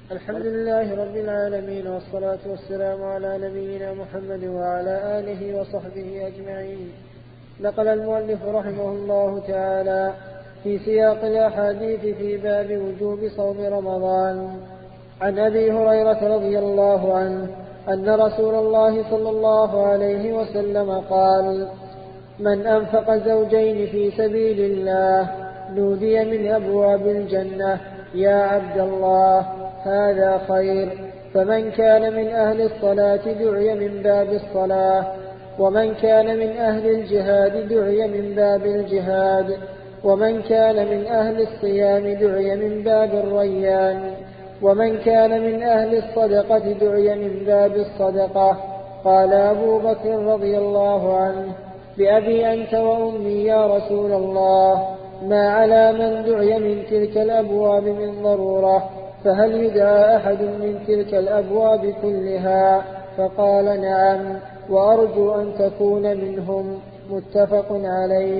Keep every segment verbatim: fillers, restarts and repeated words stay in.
الحمد لله رب العالمين، والصلاة والسلام على نبينا محمد وعلى آله وصحبه أجمعين. نقل المؤلف رحمه الله تعالى في سياق الأحاديث في باب وجوب صوم رمضان عن أبي هريرة رضي الله عنه أن رسول الله صلى الله عليه وسلم قال: من أنفق زوجين في سبيل الله نودي من أبواب الجنة: يا عبد الله هذا خير. فمن كان من أهل الصلاة دعي من باب الصلاة، ومن كان من أهل الجهاد دعي من باب الجهاد، ومن كان من أهل الصيام دعي من باب الريان، ومن كان من أهل الصدقة دعي من باب الصدقة. قال أبو بكر رضي الله عنه: بأبي أنت وأمي يا رسول الله، ما على من دعي من تلك الأبواب من ضرورة، فهل يدعى أحد من تلك الأبواب كلها؟ فقال: نعم، وأرجو أن تكون منهم. متفق عليه.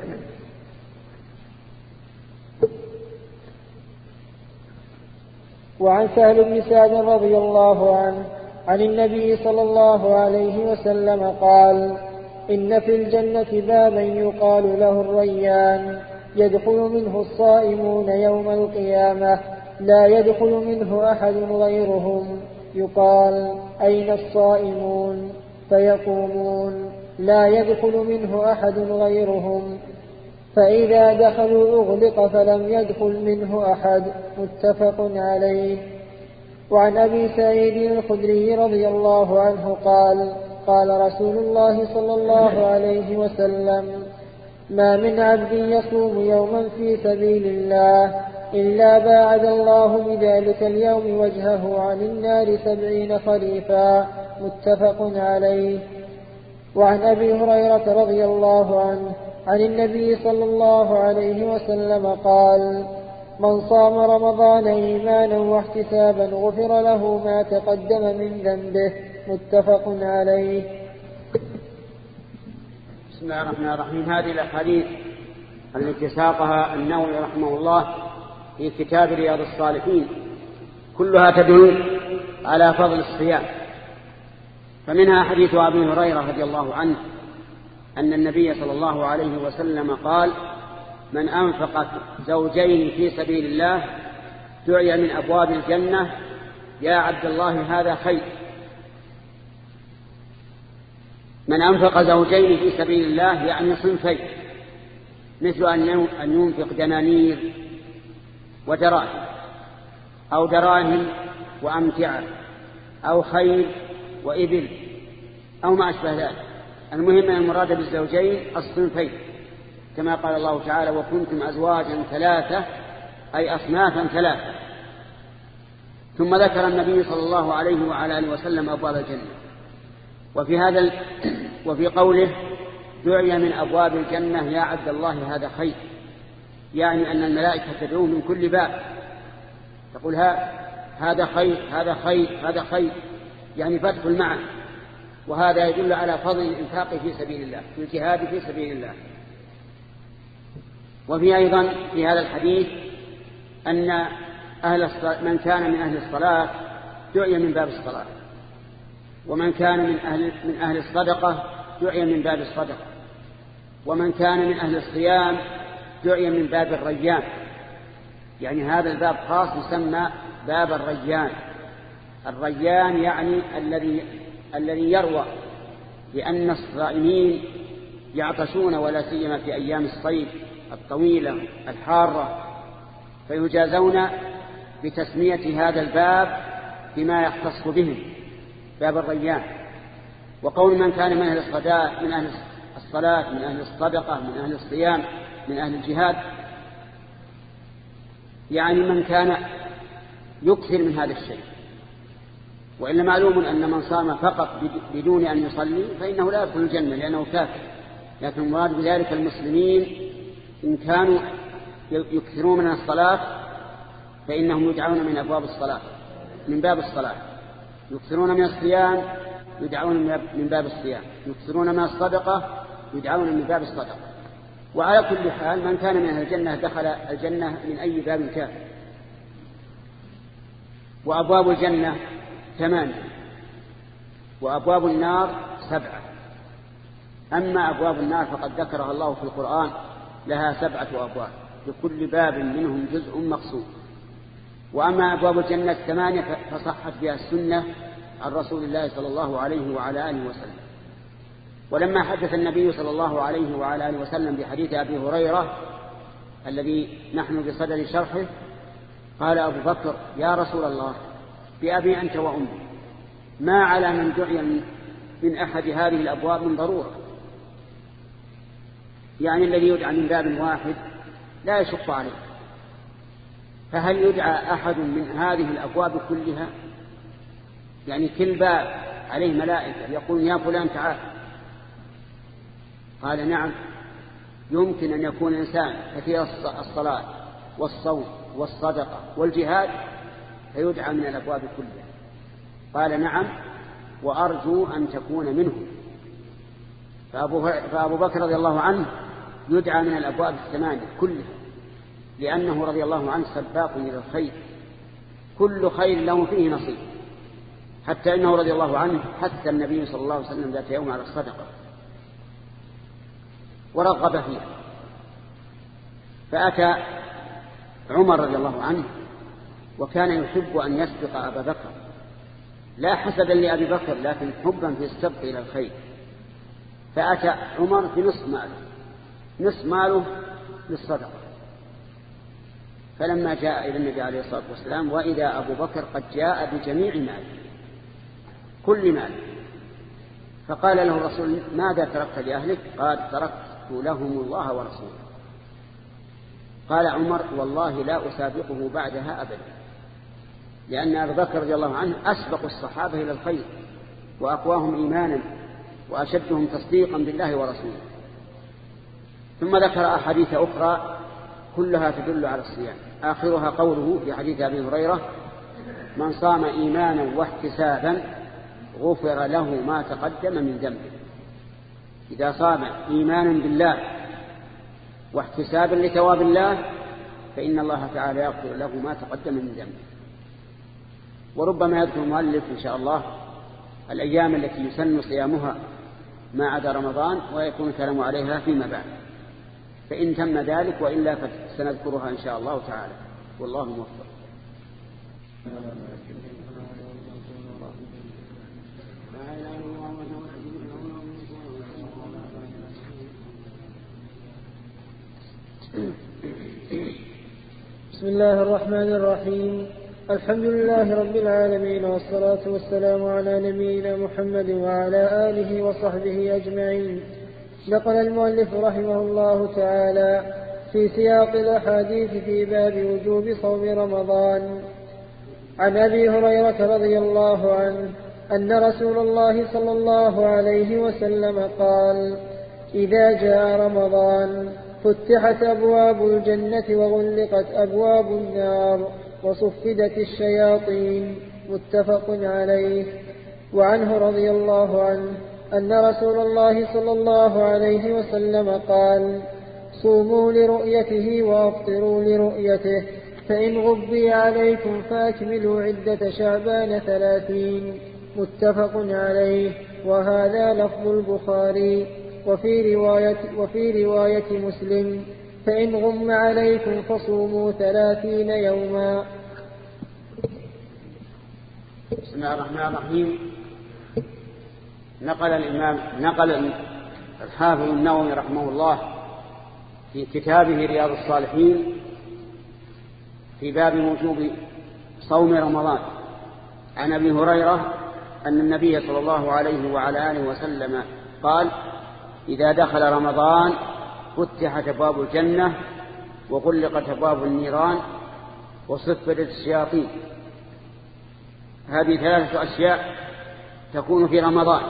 وعن سهل بن سعد رضي الله عنه عن النبي صلى الله عليه وسلم قال: إن في الجنة بابا يقال له الريان، يدخل منه الصائمون يوم القيامة، لا يدخل منه أحد غيرهم. يقال: أين الصائمون؟ فيقومون: لا يدخل منه أحد غيرهم. فإذا دخلوا أغلق فلم يدخل منه أحد. متفق عليه. وعن أبي سعيد الخدري رضي الله عنه قال: قال رسول الله صلى الله عليه وسلم: ما من عبد يصوم يوما في سبيل الله إلا باعد الله بذلك اليوم وجهه عن النار سبعين خريفا. متفق عليه. وعن أبي هريرة رضي الله عنه عن النبي صلى الله عليه وسلم قال: من صام رمضان إيمانا واحتسابا غفر له ما تقدم من ذنبه. متفق عليه. بسم الله الرحمن الرحيم. هذه الأحاديث التي ساقها النووي رحمه الله في كتاب رياض الصالحين كلها تدل على فضل الصيام. فمنها حديث أبي هريرة رضي الله عنه أن النبي صلى الله عليه وسلم قال: من أنفق زوجين في سبيل الله دعي من أبواب الجنة: يا عبد الله هذا خير. من أنفق زوجين في سبيل الله يعني صنفين، مثل أن ينفق دنانير ودراهم، أو دراهم وأمتعة، أو خيل وإبل، أو ما أشبه ذلك. المهم أن المراد بالزوجين الصنفين، كما قال الله تعالى: وكنتم أزواجا ثلاثة، أي أصنافا ثلاثة. ثم ذكر النبي صلى الله عليه وعلى آله وسلم أبواب الجنة. وفي هذا ال... وفي قوله: دعي من أبواب الجنة يا عبد الله هذا خير، يعني أن الملائكة تدعوه من كل باب، تقول: هذا خير هذا خير هذا خير، يعني فادخل معه. وهذا يدل على فضل الإنفاق في سبيل الله، في الجهاد في سبيل الله. وفي أيضا في هذا الحديث أن أهل الصلاة من كان من أهل الصلاة دعي من باب الصلاة، ومن كان من أهل, من أهل الصدقة دعي من باب الصدقة، ومن كان من أهل الصيام دعي من باب الريان. يعني هذا الباب خاص يسمى باب الريان. الريان يعني الذي الذي يروى، لأن الصائمين يعطشون، ولا سيما في أيام الصيف الطويلة الحارة، فيجازون بتسمية هذا الباب بما يختص بهم، باب الريان. وقول من كان من أهل الصلاة من أهل الصلاة من أهل الصدقة من أهل الصيام من أهل الجهاد، يعني من كان يكثر من هذا الشيء. وإلا معلوم أن من صام فقط بدون أن يصلي فإنه لا يدخل الجنة لأنه كافر. لكن المراد بذلك المسلمين إن كانوا يكثرون من الصلاة فإنهم يدعون من أبواب الصلاة، من باب الصلاة. يكثرون من الصيام يدعون من باب الصيام، يكثرون من الصدقة يدعون من باب الصدقة. وعلى كل حال من كان من أهل الجنة دخل الجنة من أي باب كان. وأبواب الجنة ثمانية وأبواب النار سبعة. أما أبواب النار فقد ذكرها الله في القرآن لها سبعة أبواب لكل باب منهم جزء مقسوم. وأما أبواب الجنة الثمانية فصحت بها السنة عن رسول الله صلى الله عليه وعلى آله وسلم. ولما حدث النبي صلى الله عليه وعلى آله وسلم بحديث أبي هريرة الذي نحن بصدد شرحه قال أبو بكر: يا رسول الله، بأبي أنت وأمي، ما على من دعي من أحد هذه الأبواب من ضرورة. يعني الذي يدعى من باب واحد لا يشق عليه، فهل يدعى أحد من هذه الأبواب كلها؟ يعني كل باب عليه ملائكة يقول: يا فلان تعال. قال: نعم، يمكن أن يكون إنسان كثير الصلاة والصوم والصدقة والجهاد فيدعى من الأبواب كلها. قال: نعم، وأرجو أن تكون منهم. فأبو بكر رضي الله عنه يدعى من الأبواب الثمانية كلها، لأنه رضي الله عنه سباق إلى الخير، كل خير له فيه نصيب، حتى إنه رضي الله عنه حث النبي صلى الله عليه وسلم ذات يوم على الصدقة ورغب فيها. فأتى عمر رضي الله عنه وكان يحب أن يسبق أبا بكر، لا حسدا لأبي بكر لكن حبا في السبق إلى الخير. فأتى عمر بنصف ماله، نصف ماله للصدقة. فلما جاء إلى النبي عليه الصلاة والسلام وإذا أبو بكر قد جاء بجميع ماله كل ماله، فقال له الرسول: ماذا تركت لأهلك؟ قال: تركت لهم الله ورسوله. قال عمر: والله لا أسابقه بعدها أبدا، لأن أبو بكر رضي الله عنه أسبق الصحابة إلى الخير وأقواهم إيمانا وأشدهم تصديقا بالله ورسوله. ثم ذكر أحاديث أخرى كلها تدل على الصيام، آخرها قوله في حديث أبي هريرة: من صام إيمانا واحتسابا غفر له ما تقدم من ذنبه. إذا صام إيمانا بالله واحتسابا لثواب الله فإن الله تعالى يغفر له ما تقدم من ذنبه. وربما يذكر المؤلف إن شاء الله الأيام التي يسن صيامها ما عدا رمضان، ويكون الكلام عليها فيما بعد، فإن تم ذلك، وإلا فسنذكرها إن شاء الله تعالى، والله موفق. بسم الله الرحمن الرحيم. الحمد لله رب العالمين، والصلاة والسلام على نبينا محمد وعلى آله وصحبه أجمعين. نقل المؤلف رحمه الله تعالى في سياق الأحاديث في باب وجوب صوم رمضان عن أبي هريرة رضي الله عنه أن رسول الله صلى الله عليه وسلم قال: إذا جاء رمضان فتحت أبواب الجنة وغلقت أبواب النار وصفدت الشياطين. متفق عليه. وعنه رضي الله عنه أن رسول الله صلى الله عليه وسلم قال: صوموا لرؤيته وأفطروا لرؤيته، فإن غبي عليكم فأكملوا عدة شعبان ثلاثين. متفق عليه. وهذا لفظ البخاري. وفي رواية, وفي رواية مسلم: فإن غم عليكم فصوموا ثلاثين يوما. بسم الله الرحمن الرحيم. نقل الإمام نقل الحافظ النووي رحمه الله في كتابه رياض الصالحين في باب وجوب صوم رمضان عن أبي هريرة أن النبي صلى الله عليه وعلى آله وسلم قال: إذا دخل رمضان فتحت أبواب الجنة وغلقت أبواب النيران وصفدت الشياطين. هذه ثلاثة أشياء تكون في رمضان.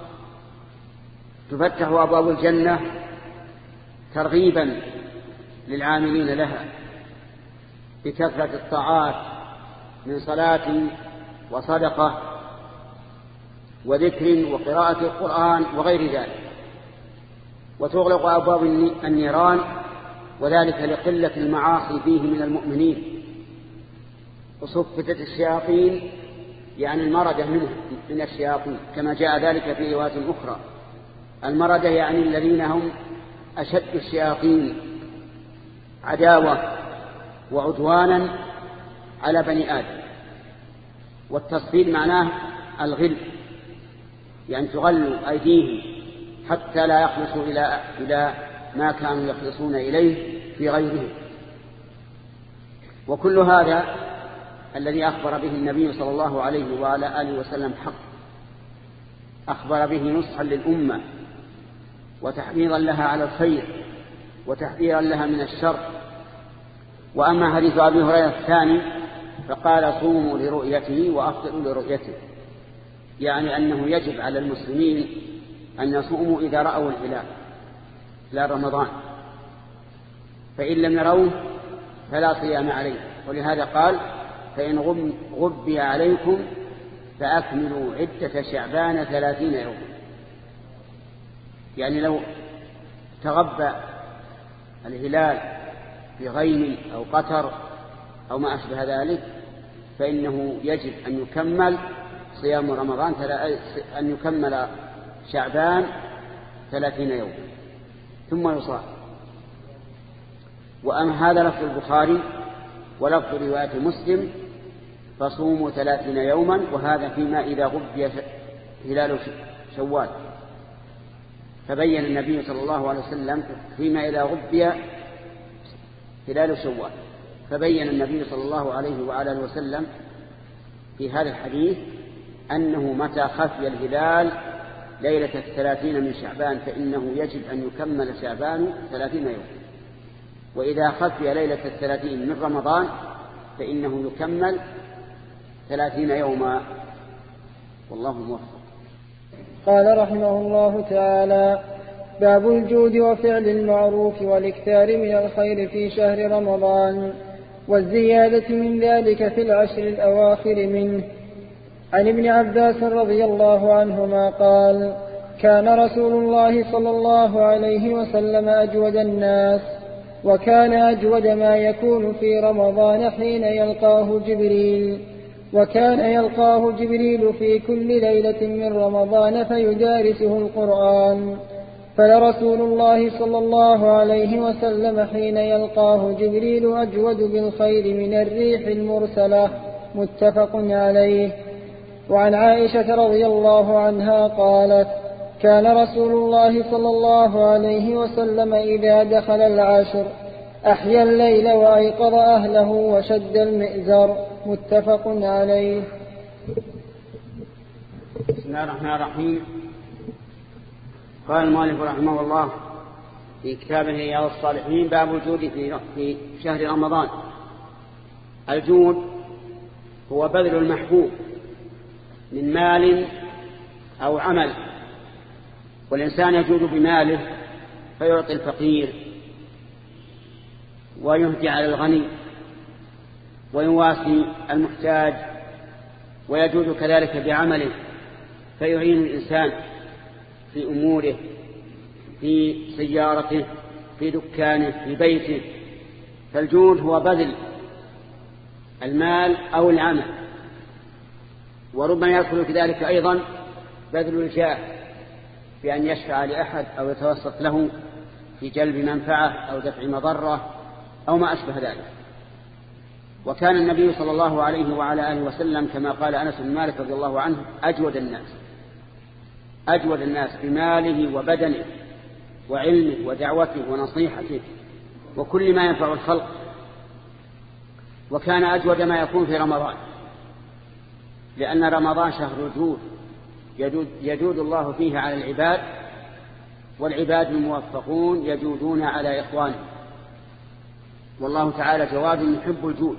تفتح أبواب الجنة ترغيبا للعاملين لها بكثرة الطاعات من صلاة وصدقة وذكر وقراءة القرآن وغير ذلك. وتغلق أبواب النيران، وذلك لقلة المعاصي فيه من المؤمنين وصفتت الشياطين يعني المردة منه من الشياطين، كما جاء ذلك في روايات أخرى. المردة يعني الذين هم أشد الشياطين عداوة وعدوانا على بني آدم. والتصفيد معناه الغل، يعني تغل أيديهم حتى لا يخلصوا إلى إلى ما كانوا يخلصون إليه في غيره. وكل هذا الذي أخبر به النبي صلى الله عليه وعلى آله وسلم حق، أخبر به نصحا للأمة وتحريضا لها على الخير وتحذيرا لها من الشر. وأما حديث أبي هريرة الثاني فقال صوموا لرؤيته وأفطروا لرؤيته، يعني أنه يجب على المسلمين أن يصوموا إذا رأوا الهلال لا رمضان، فإن لم يروه فلا صيام عليه. ولهذا قال فإن غبي عليكم فأكملوا عدة شعبان ثلاثين يوما، يعني لو تغبى الهلال في غيم أو قطر أو ما أشبه ذلك فإنه يجب أن يكمل صيام رمضان، أن يكمل شعبان ثلاثين يوما ثم يصام. وأما هذا لفظ البخاري ولفظ رواية مسلم فصوموا ثلاثين يوما، وهذا فيما إذا غبي هلال شوال. فبين النبي صلى الله عليه وسلم فيما إذا غبي هلال شوال، فبين النبي صلى الله عليه وعلى آله وسلم في هذا الحديث أنه متى خفي الهلال ليلة الثلاثين من شعبان فإنه يجب أن يكمل شعبان ثلاثين يوما، وإذا خفي ليلة الثلاثين من رمضان فإنه يكمل ثلاثين يوما، والله موفق. قال رحمه الله تعالى: باب الجود وفعل المعروف والإكثار من الخير في شهر رمضان والزيادة من ذلك في العشر الأواخر منه. عن ابن عباس رضي الله عنهما قال: كان رسول الله صلى الله عليه وسلم أجود الناس، وكان أجود ما يكون في رمضان حين يلقاه جبريل، وكان يلقاه جبريل في كل ليلة من رمضان فيدارسه القرآن، فلرسول الله صلى الله عليه وسلم حين يلقاه جبريل أجود بالخير من الريح المرسلة، متفق عليه. وعن عائشة رضي الله عنها قالت: كان رسول الله صلى الله عليه وسلم إذا دخل العشر أحيا الليل وأيقظ أهله وشد المئزر، متفق عليه. بسم الله الرحمن الرحيم. قال المؤلف رحمه الله في كتابه رياض الصالحين: باب الجود في شهر رمضان. الجود هو بذل المحبوب من مال أو عمل، والإنسان يجود بماله فيعطي الفقير ويهدي على الغني ويواسي المحتاج، ويجود كذلك بعمله فيعين الإنسان في أموره، في سيارته، في دكانه، في بيته. فالجود هو بذل المال أو العمل، وربما يدخل في ذلك أيضا بذل الجاه بأن يشفع لأحد أو يتوسط له في جلب منفعة أو دفع مضرة أو ما أشبه ذلك. وكان النبي صلى الله عليه وعلى آله وسلم كما قال أنس بن مالك رضي الله عنه أجود الناس أجود الناس بماله وبدنه وعلمه ودعوته ونصيحته وكل ما ينفع الخلق. وكان أجود ما يكون في رمضان، لأن رمضان شهر الجود، يجود, يجود الله فيه على العباد، والعباد الموفقون يجودون على إخوانهم، والله تعالى جواد يحب الجود.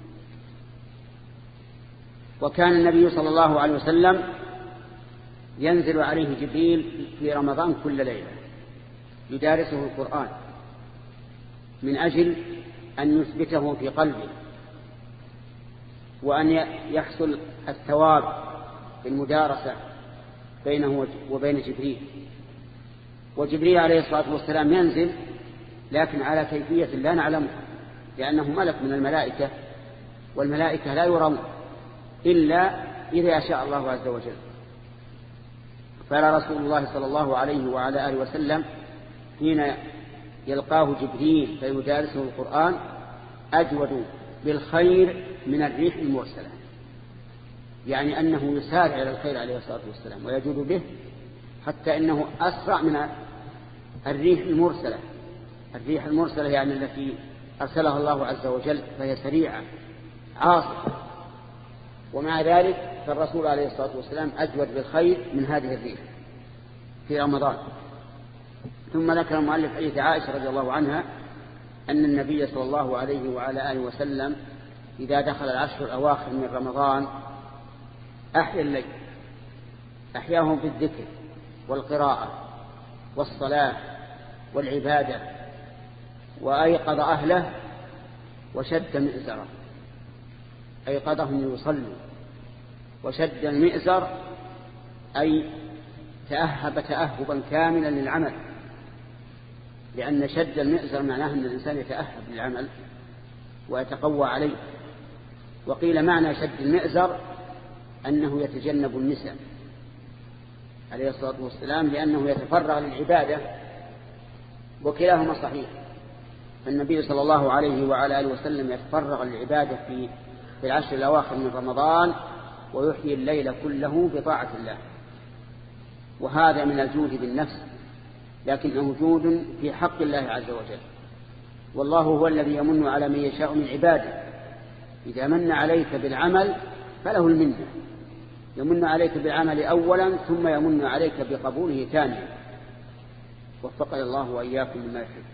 وكان النبي صلى الله عليه وسلم ينزل عليه جبريل في رمضان كل ليلة يدارسه القرآن من أجل أن يثبته في قلبه، وأن يحصل الثواب بالمدارسة بينه وبين جبريل. وجبريل عليه الصلاة والسلام ينزل لكن على كيفية لا نعلمها، لأنه ملك من الملائكة والملائكة لا يرون إلا إذا شاء الله عز وجل. فلا رسول الله صلى الله عليه وعلى آله وسلم حين يلقاه جبريل فيدارسه القرآن أجود بالخير من الريح المرسلة، يعني أنه يسارع إلى الخير عليه الصلاة والسلام ويجود به، حتى إنه أسرع من الريح المرسلة. الريح المرسلة يعني التي أرسلها الله عز وجل، فهي سريعة عاصفة، ومع ذلك فالرسول عليه الصلاة والسلام أجود بالخير من هذه الريح في رمضان. ثم ذكر المؤلف حديث عائشة رضي الله عنها أن النبي صلى الله عليه وعلى آله وسلم إذا دخل العشر الأواخر من رمضان أحيا الليل، أحياهم في الذكر والقراءة والصلاة والعبادة، وأيقظ أهله وشد مئزره، أيقظهم يصلوا، وشد المئزر أي تأهب تأهبا كاملا للعمل، لأن شد المئزر معناه أن الإنسان يتأهب للعمل ويتقوى عليه. وقيل معنى شد المئزر أنه يتجنب النساء عليه الصلاة والسلام، لأنه يتفرغ للعبادة، وكلاهما صحيح. فالنبي صلى الله عليه وعلى آله وسلم يتفرغ للعبادة في في العشر الأواخر من رمضان، ويحيي الليل كله بطاعة الله، وهذا من الجود بالنفس، لكنه جود في حق الله عز وجل. والله هو الذي يمن على من يشاء من عباده، إذا من عليك بالعمل فله المنة، يمن عليك بالعمل أولا ثم يمن عليك بقبوله ثانيا. وفقنا الله وإياكم لما يحب.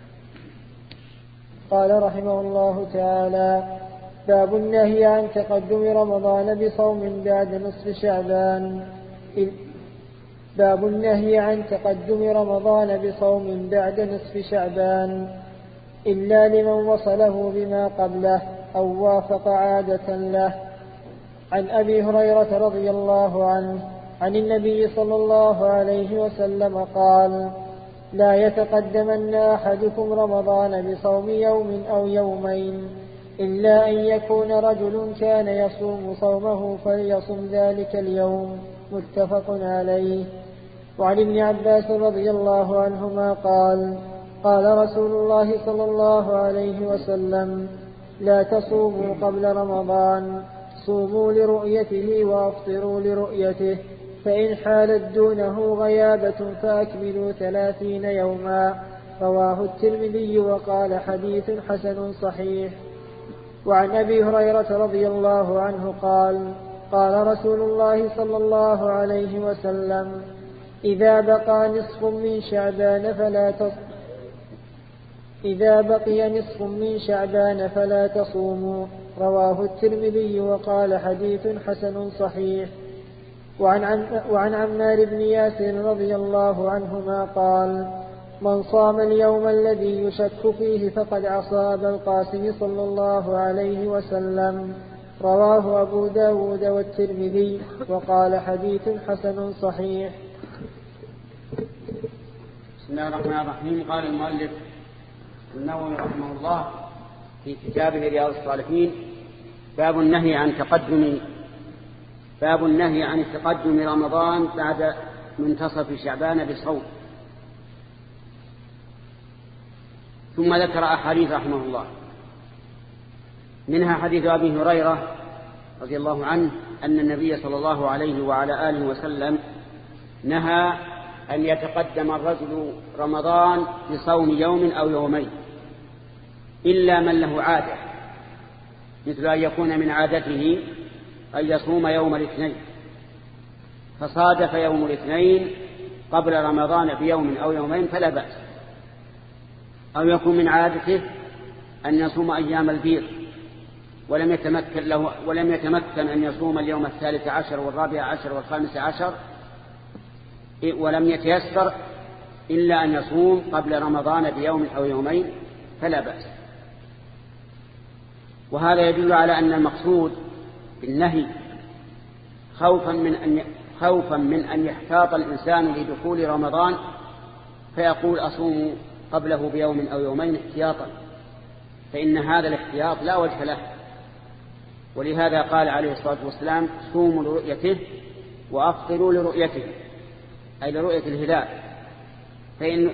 قال رحمه الله تعالى: باب النهي عن تقدم رمضان بصوم بعد نصف شعبان. باب النهي عن تقدم رمضان بصوم بعد نصف شعبان إلا لمن وصله بما قبله أو وافق عادة له. عن أبي هريرة رضي الله عنه عن النبي صلى الله عليه وسلم قال: لا يتقدمن أحدكم رمضان بصوم يوم أو يومين إلا أن يكون رجل كان يصوم صومه فليصم ذلك اليوم. متفق عليه. وعن ابن عباس رضي الله عنهما قال: قال رسول الله صلى الله عليه وسلم: لا تصوموا قبل رمضان، صوموا لرؤيته وافطروا لرؤيته، فإن حالت دونه غيابة فأكملوا ثلاثين يوما. رواه الترمذي وقال: حديث حسن صحيح. وعن أبي هريرة رضي الله عنه قال: قال رسول الله صلى الله عليه وسلم: إذا بقى نصف من شعبان فلا تص... إذا بقي نصف من شعبان فلا تصوموا. رواه الترمذي وقال: حديث حسن صحيح. وعن, عم... وعن عمار بن ياسر رضي الله عنهما قال: من صام اليوم الذي يشك فيه فقد عصى أبا القاسم صلى الله عليه وسلم. رواه أبو داود والترمذي وقال: حديث حسن صحيح. بسم الله الرحمن الرحيم. قال المؤلف النووي رحمه الله في كتابه رياض الصالحين: باب النهي عن تقدم باب النهي عن تقدم رمضان بعد منتصف شعبان بصوم. ثم ذكر أحاديث رحمه الله، منها حديث أبي هريرة رضي الله عنه أن النبي صلى الله عليه وعلى آله وسلم نهى أن يتقدم الرجل رمضان بصوم يوم أو يومين إلا من له عادة، مثل أن يكون من عادته أن يصوم يوم الاثنين فصادف يوم الاثنين قبل رمضان بيوم أو يومين فلا بأس، أو يكون من عادته أن يصوم أيام البيض ولم يتمكن له ولم يتمكن أن يصوم اليوم الثالث عشر والرابع عشر والخامس عشر، ولم يتيسر إلا أن يصوم قبل رمضان بيوم أو يومين فلا بأس. وهذا يدل على أن المقصود بالنهي خوفا من أن خوفا من أن يحتاط الإنسان لدخول رمضان فيقول أصوم قبله بيوم أو يومين احتياطا، فإن هذا الاحتياط لا وجه له، ولهذا قال عليه الصلاة والسلام صوموا لرؤيته وأفطروا لرؤيته، أي لرؤية الهلال، فإن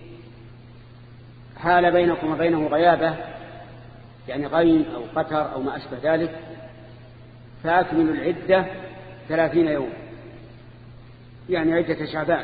حال بينكم وبينه غيابة يعني غيم أو قتر أو ما أشبه ذلك فأكملوا العدة ثلاثين يوم، يعني عدة شعبان.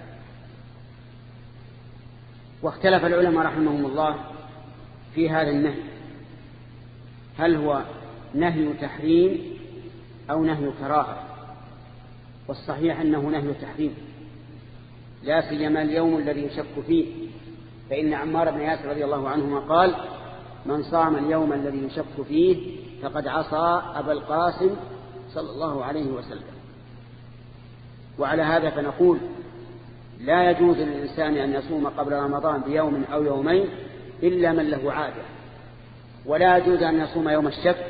واختلف العلماء رحمهم الله في هذا النهي، هل هو نهي تحريم أو نهي كراهة؟ والصحيح أنه نهي تحريم، لا سيما اليوم الذي يشك فيه، فإن عمار بن ياسر رضي الله عنهما قال من صام اليوم الذي يشك فيه فقد عصى أبا القاسم صلى الله عليه وسلم. وعلى هذا فنقول لا يجوز للإنسان أن يصوم قبل رمضان بيوم أو يومين إلا من له عادة، ولا يجوز أن يصوم يوم الشك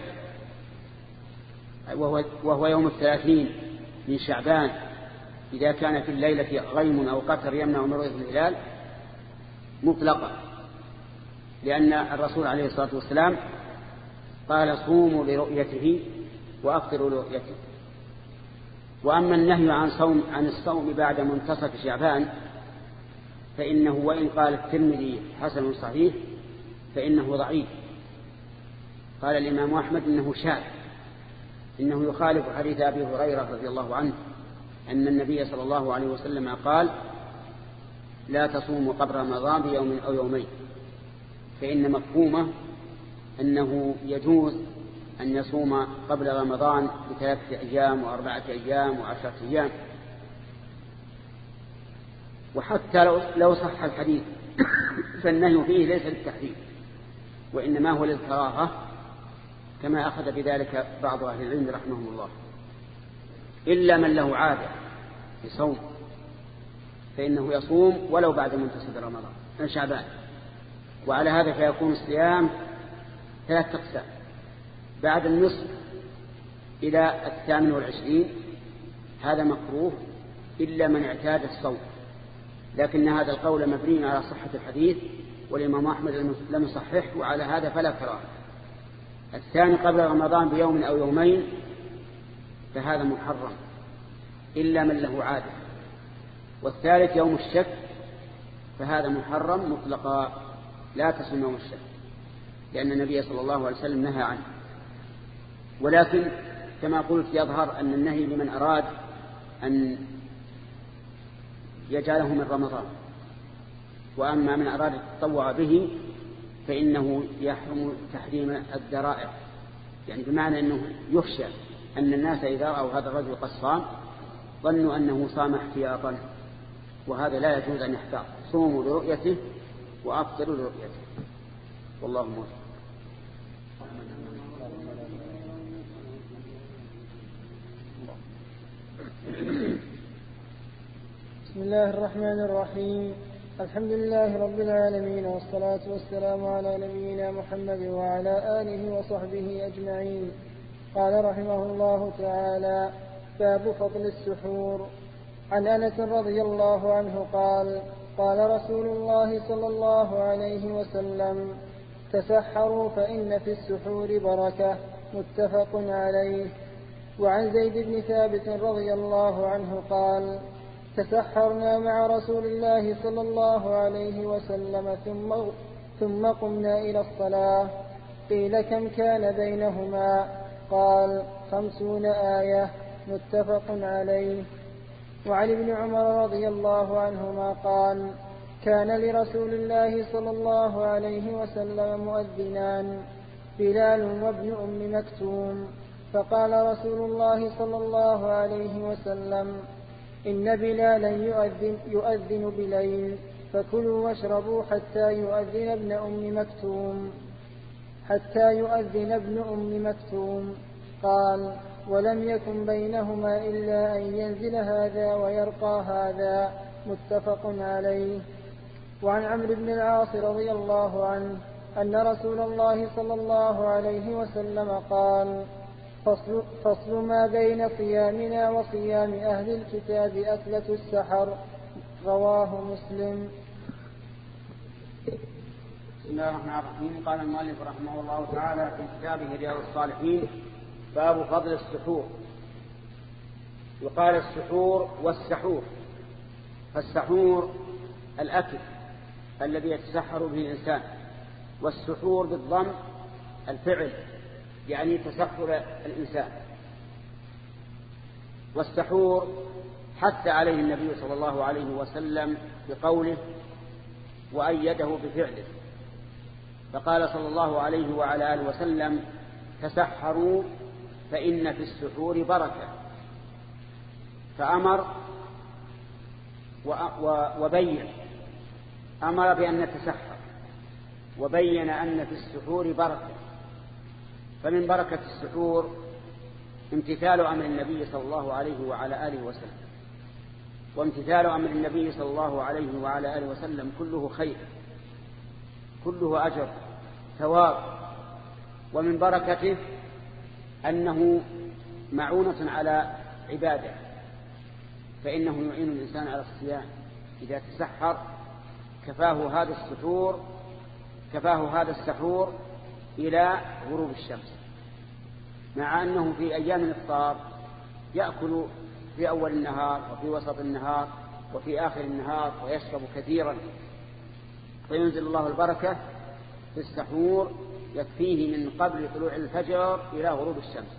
وهو, وهو يوم الثلاثين من شعبان إذا كان في الليلة غيم أو قتر يمنع من رؤية الهلال مطلقا، لأن الرسول عليه الصلاة والسلام قال صوموا لرؤيته وأفطروا لرؤيته. وأما النهي عن صوم عن الصوم بعد منتصف شعبان فإنه وإن قال الترمذي حسن صحيح فإنه ضعيف. قال الإمام أحمد إنه شاذ، إنه يخالف حديث أبي هريرة رضي الله عنه أن النبي صلى الله عليه وسلم قال لا تصوموا قبل رمضان بيوم أو يومين، فإن مفهومه أنه يجوز أن يصوم قبل رمضان بثلاثة أيام وأربعة أيام وعشرة أيام. وحتى لو صح الحديث فالنهي فيه ليس للتحريم وإنما هو للكراهة، كما أخذ بذلك بعض أهل العلم رحمهم الله، إلا من له عادة يصوم فإنه يصوم ولو بعد منتصف رمضان من شعبان. وعلى هذا فيكون الصيام ثلاث أقسام: بعد النصف إلى الثامن والعشرين هذا مكروه إلا من اعتاد الصوم، لكن هذا القول مبني على صحة الحديث والإمام أحمد لم يصححه، وعلى هذا فلا كراهة. الثاني قبل رمضان بيوم أو يومين فهذا محرم إلا من له عادة. والثالث يوم الشك فهذا محرم مطلقا لا تصوم يوم الشك، لأن النبي صلى الله عليه وسلم نهى عنه. ولكن كما قلت يظهر أن النهي لمن أراد أن يجعله من رمضان، وأما من أراد التطوع به فإنه يحرم تحريم الذرائع، يعني بمعنى أنه يخشى أن الناس إذا رأوا هذا الرجل قد صام ظنوا أنه صام احتياطا، وهذا لا يجوز أن يحتاط. صوموا لرؤيته وأفطروا لرؤيته، والله موفق. بسم الله الرحمن الرحيم. الحمد لله رب العالمين، والصلاة والسلام على نبينا محمد وعلى آله وصحبه أجمعين. قال رحمه الله تعالى: باب فضل السحور. عن أنس رضي الله عنه قال: قال رسول الله صلى الله عليه وسلم: تسحروا فإن في السحور بركة. متفق عليه. وعن زيد بن ثابت رضي الله عنه قال: تسحرنا مع رسول الله صلى الله عليه وسلم ثم, ثم قمنا إلى الصلاة. قيل: كم كان بينهما؟ قال: خمسون آية. متفق عليه. وعن ابن عمر رضي الله عنهما قال: كان لرسول الله صلى الله عليه وسلم مؤذنان، بلال وابن أم مكتوم، فقال رسول الله صلى الله عليه وسلم: إن بلالا يؤذن, يؤذن بليل، فكلوا واشربوا حتى يؤذن ابن أم مكتوم حتى يؤذن ابن أم مكتوم. قال: ولم يكن بينهما إلا أن ينزل هذا ويرقى هذا. متفق عليه. وعن عمرو بن العاص رضي الله عنه أن رسول الله صلى الله عليه وسلم قال: فصل, فصل ما بين صيامنا وصيام أهل الكتاب أكلة السحر. رواه مسلم. بسم الله الرحمن الرحيم. قال المؤلف رحمه الله تعالى في كتابه رياض الصالحين: باب فضل السحور. يقال السحور والسحور. فالسحور الأكل الذي يتسحر به الإنسان، والسحور بالضم الفعل يعني تسحر الإنسان. والسحور حث عليه النبي صلى الله عليه وسلم بقوله وأيده بفعله، فقال صلى الله عليه وعلى آله وسلم تسحروا فإن في السحور بركة. فأمر وبين، أمر بأن نتسحر وبين أن في السحور بركة. فمن بركة السحور امتثال أمر النبي صلى الله عليه وعلى آله وسلم، وامتثال أمر النبي صلى الله عليه وعلى آله وسلم كله خير، كله أجر ثواب. ومن بركته أنه معونة على عباده، فإنه يعين الإنسان على الصيام. إذا تسحر كفاه هذا السحور كفاه هذا السحور إلى غروب الشمس، مع أنه في أيام الإفطار يأكل في أول النهار وفي وسط النهار وفي آخر النهار ويشرب كثيرا، فينزل الله البركة في السحور يكفيه من قبل طلوع الفجر إلى غروب الشمس.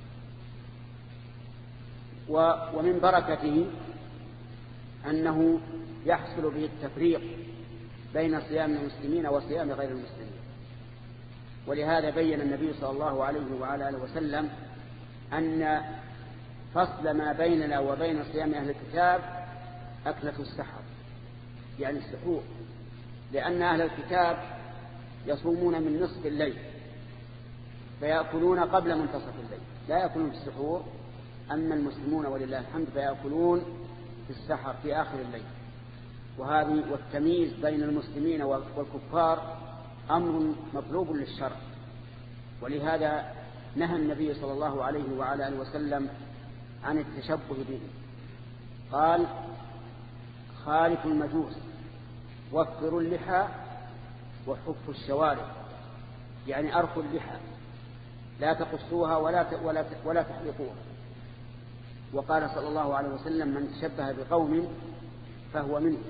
ومن بركته أنه يحصل به التفريق بين صيام المسلمين وصيام غير المسلمين. ولهذا بين النبي صلى الله عليه وعلى آله وسلم أن فصل ما بيننا وبين صيام أهل الكتاب أكلة السحر، يعني السحور، لأن أهل الكتاب يصومون من نصف الليل فيأكلون قبل منتصف الليل، لا يأكلون في السحور. أما المسلمون ولله الحمد فيأكلون في السحر في آخر الليل. وهذه والتمييز بين المسلمين والكفار أمر مطلوب للشرع، ولهذا نهى النبي صلى الله عليه وعلى آله وسلم عن التشبه به. قال خالفوا المجوس وفروا اللحى وحفوا الشوارب، يعني أرخوا اللحى لا تقصوها ولا ولا ولا تحلقوها. وقال صلى الله عليه وسلم من تشبه بقوم فهو منه.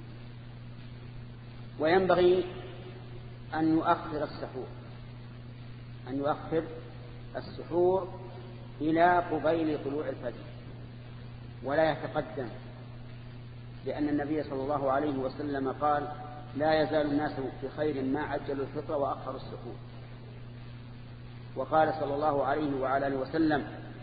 وينبغي أن يؤخر السحور أن يؤخر السحور إلى قبيل طلوع الفجر ولا يتقدم، لأن النبي صلى الله عليه وسلم قال لا يزال الناس في خير ما عجلوا الفطر وأخروا السحور. وقال صلى الله عليه وعلى آله وسلم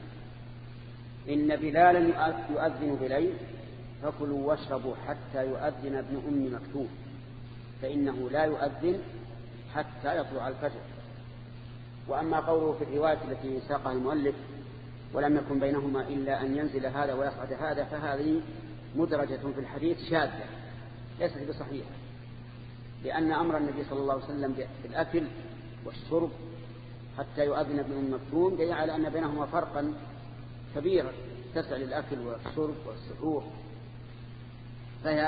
إن بلالا يؤذن بليل فكلوا واشربوا حتى يؤذن ابن أم مكتوم فإنه لا يؤذن حتى يطلع الفجر. وأما قوله في الرواية التي ساقها المؤلف ولم يكن بينهما إلا أن ينزل هذا ويصعد هذا، فهذه مدرجة في الحديث شاذة ليست بصحيحة، لأن أمر النبي صلى الله عليه وسلم بالأكل والشرب حتى يؤذن ابن أم مكتوم دليل على أن بينهما فرقا كبيرا تسع للأكل والشرب والسحور، فهي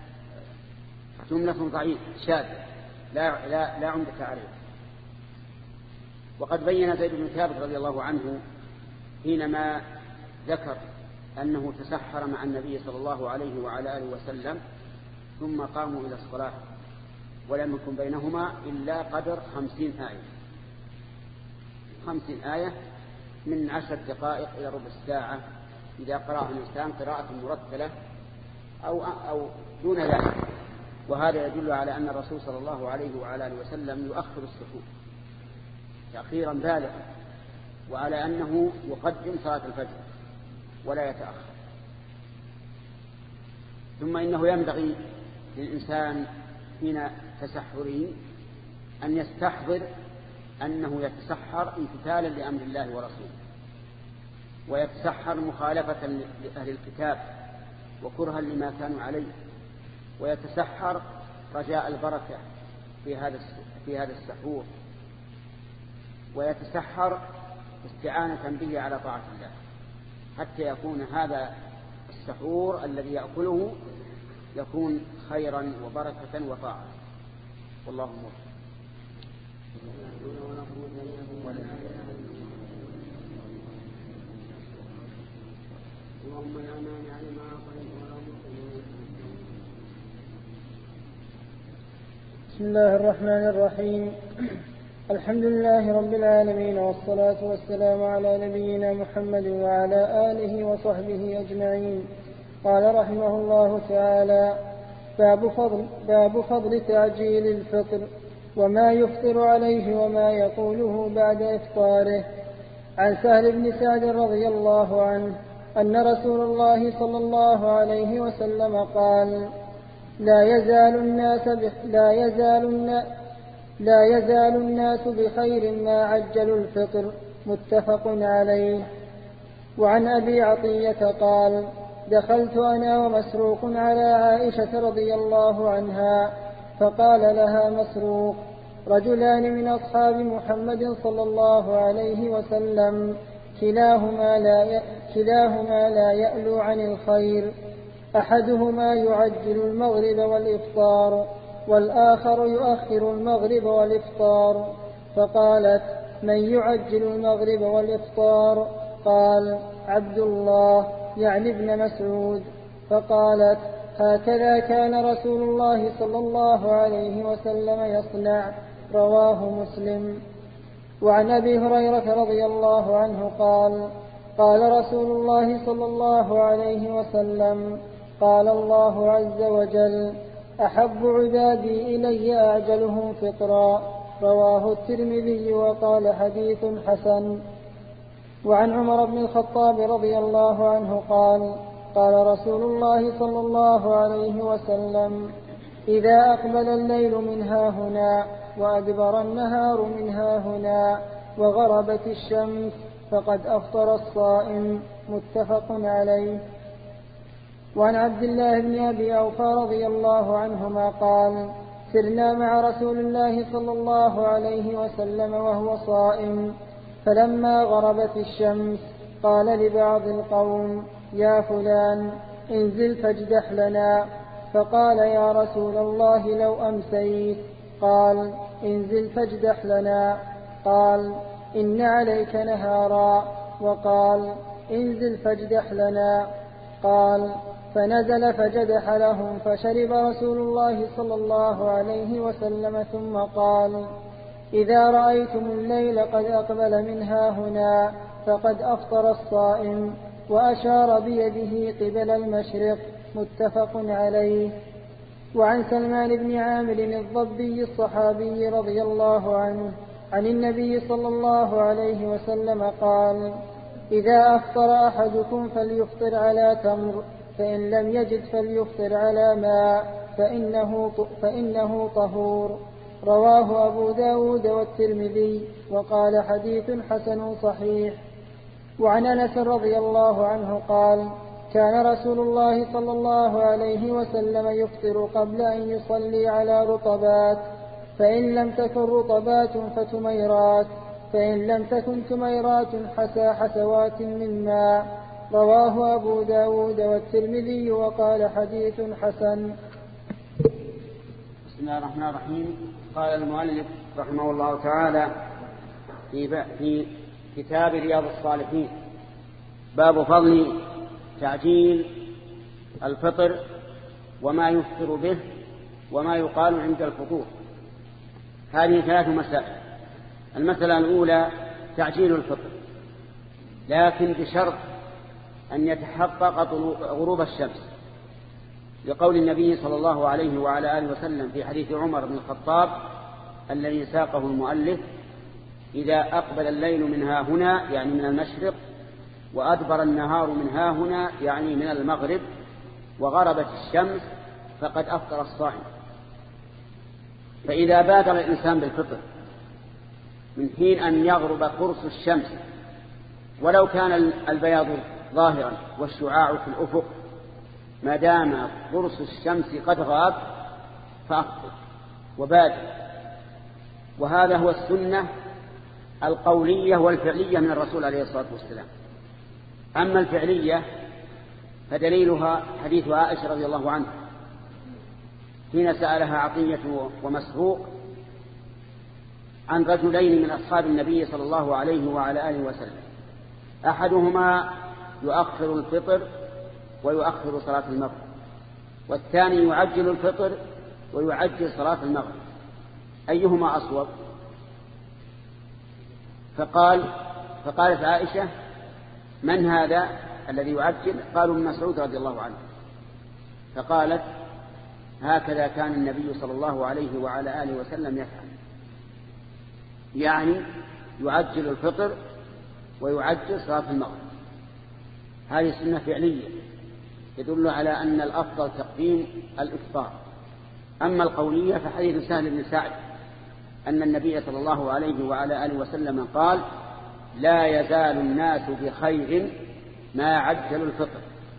جملة ضعيفة شاذة لا, لا, لا عمدة عليها. وقد بين زيد بن ثابت رضي الله عنه حينما ذكر أنه تسحر مع النبي صلى الله عليه وعلى آله وسلم ثم قاموا إلى الصلاة ولم يكن بينهما إلا قدر خمسين آية خمسين آية من عشر دقائق إلى ربع الساعة إذا قرأها الإنسان قراءة مرتلة أو, أو دون ذلك. وهذا يدل على أن الرسول صلى الله عليه وعلى آله وسلم يؤخر السحور تأخيرا بالغا، وعلى أنه يقدم صلاة الفجر ولا يتأخر. ثم إنه ينبغي للإنسان حين تسحره أن يستحضر أنه يتسحر امتثالا لأمر الله ورسوله، ويتسحر مخالفة لأهل الكتاب وكرها لما كانوا عليه، ويتسحر رجاء البركة في هذا في هذا السحور، ويتسحر استعانة به على طاعة الله حتى يكون هذا السحور الذي يأكله يكون خيرا وبركة وطاعة. والله موفق. اللهم لا مانع لما أعطيت ولا معطي. بسم الله الرحمن الرحيم. الحمد لله رب العالمين، والصلاة والسلام على نبينا محمد وعلى آله وصحبه أجمعين. قال رحمه الله تعالى: باب فضل, باب فضل تعجيل الفطر وما يفطر عليه وما يقوله بعد إفطاره. عن سهل بن سعد رضي الله عنه أن رسول الله صلى الله عليه وسلم قال: لا يزال الناس بخ... لا يزال الناس لا يزال الناس بخير ما عجلوا الفطر. متفق عليه. وعن أبي عطية قال: دخلت أنا ومسروق على عائشة رضي الله عنها، فقال لها مسروق: رجلان من أصحاب محمد صلى الله عليه وسلم كلاهما لا ي... كلاهما لا يألو عن الخير، أحدهما يعجل المغرب والإفطار، والآخر يؤخر المغرب والإفطار. فقالت: من يعجل المغرب والإفطار؟ قال: عبد الله، يعني ابن مسعود. فقالت: هكذا كان رسول الله صلى الله عليه وسلم يصنع. رواه مسلم. وعن أبي هريرة رضي الله عنه قال: قال رسول الله صلى الله عليه وسلم: قال الله عز وجل: أحب عبادي إلي أعجلهم فطرا. رواه الترمذي وقال: حديث حسن. وعن عمر بن الخطاب رضي الله عنه قال: قال رسول الله صلى الله عليه وسلم: إذا أقبل الليل من هاهنا وأدبر النهار من هاهنا وغربت الشمس فقد أفطر الصائم. متفق عليه. وعن عبد الله بن أبي أوفى رضي الله عنهما قال: سرنا مع رسول الله صلى الله عليه وسلم وهو صائم، فلما غربت الشمس قال لبعض القوم: يا فلان، انزل فاجدح لنا. فقال: يا رسول الله، لو أمسيت. قال: انزل فاجدح لنا. قال: إن عليك نهارا. وقال: انزل فاجدح لنا. قال: فنزل فجدح لهم، فشرب رسول الله صلى الله عليه وسلم ثم قال: إذا رأيتم الليل قد أقبل من هاهنا فقد أفطر الصائم، وأشار بيده قبل المشرق. متفق عليه. وعن سلمان بن عامر الضبي الصحابي رضي الله عنه عن النبي صلى الله عليه وسلم قال: إذا أفطر أحدكم فليفطر على تمر، فإن لم يجد فليفطر على ماء، فإنه, فإنه طهور. رواه أبو داود والترمذي وقال: حديث حسن صحيح. وعن أنس رضي الله عنه قال: كان رسول الله صلى الله عليه وسلم يفطر قبل أن يصلي على رطبات، فإن لم تكن رطبات فتميرات، فإن لم تكن تميرات حسى حسوات من ماء. رواه أبو داود والترمذي وقال: حديث حسن. بسم الله الرحمن الرحيم. قال المؤلف رحمه الله تعالى في, في كتاب رياض الصالحين: باب فضل تعجيل الفطر وما يفطر به وما يقال عند الفطور. هذه ثلاث مسائل. المسألة الأولى تعجيل الفطر، لكن بشرط أن يتحقق غروب الشمس، لقول النبي صلى الله عليه وعلى آله وسلم في حديث عمر بن الخطاب الذي ساقه المؤلف: إذا أقبل الليل من ها هنا، يعني من المشرق، وأدبر النهار من ها هنا، يعني من المغرب، وغربت الشمس فقد أفطر الصائم. فإذا بادر الإنسان بالفطر من حين أن يغرب قرص الشمس، ولو كان البياض ظاهرا والشعاع في الأفق، ما دام قرص الشمس قد غاب فأفطر وبادر. وهذا هو السنة القولية والفعلية من الرسول عليه الصلاة والسلام. أما الفعلية فدليلها حديث عائشة رضي الله عنها حين سألها عطية ومسروق عن رجلين من أصحاب النبي صلى الله عليه وعلى آله وسلم، أحدهما يؤخر الفطر ويؤخر صلاة المغرب، والثاني يعجل الفطر ويعجل صلاة المغرب، أيهما أصوب؟ فقال فقالت عائشة: من هذا الذي يعجل؟ قالوا: من مسعود رضي الله عنه. فقالت: هكذا كان النبي صلى الله عليه وعلى آله وسلم يفعل، يعني يعجل الفطر ويعجل صلاة المغرب. هذه سنة فعلية يدل على أن الأفضل تقديم الإفطار. أما القولية فحديث سهل بن سعد أن النبي صلى الله عليه وعلى آله وسلم قال: لا يزال الناس بخير ما عجلوا الفطر.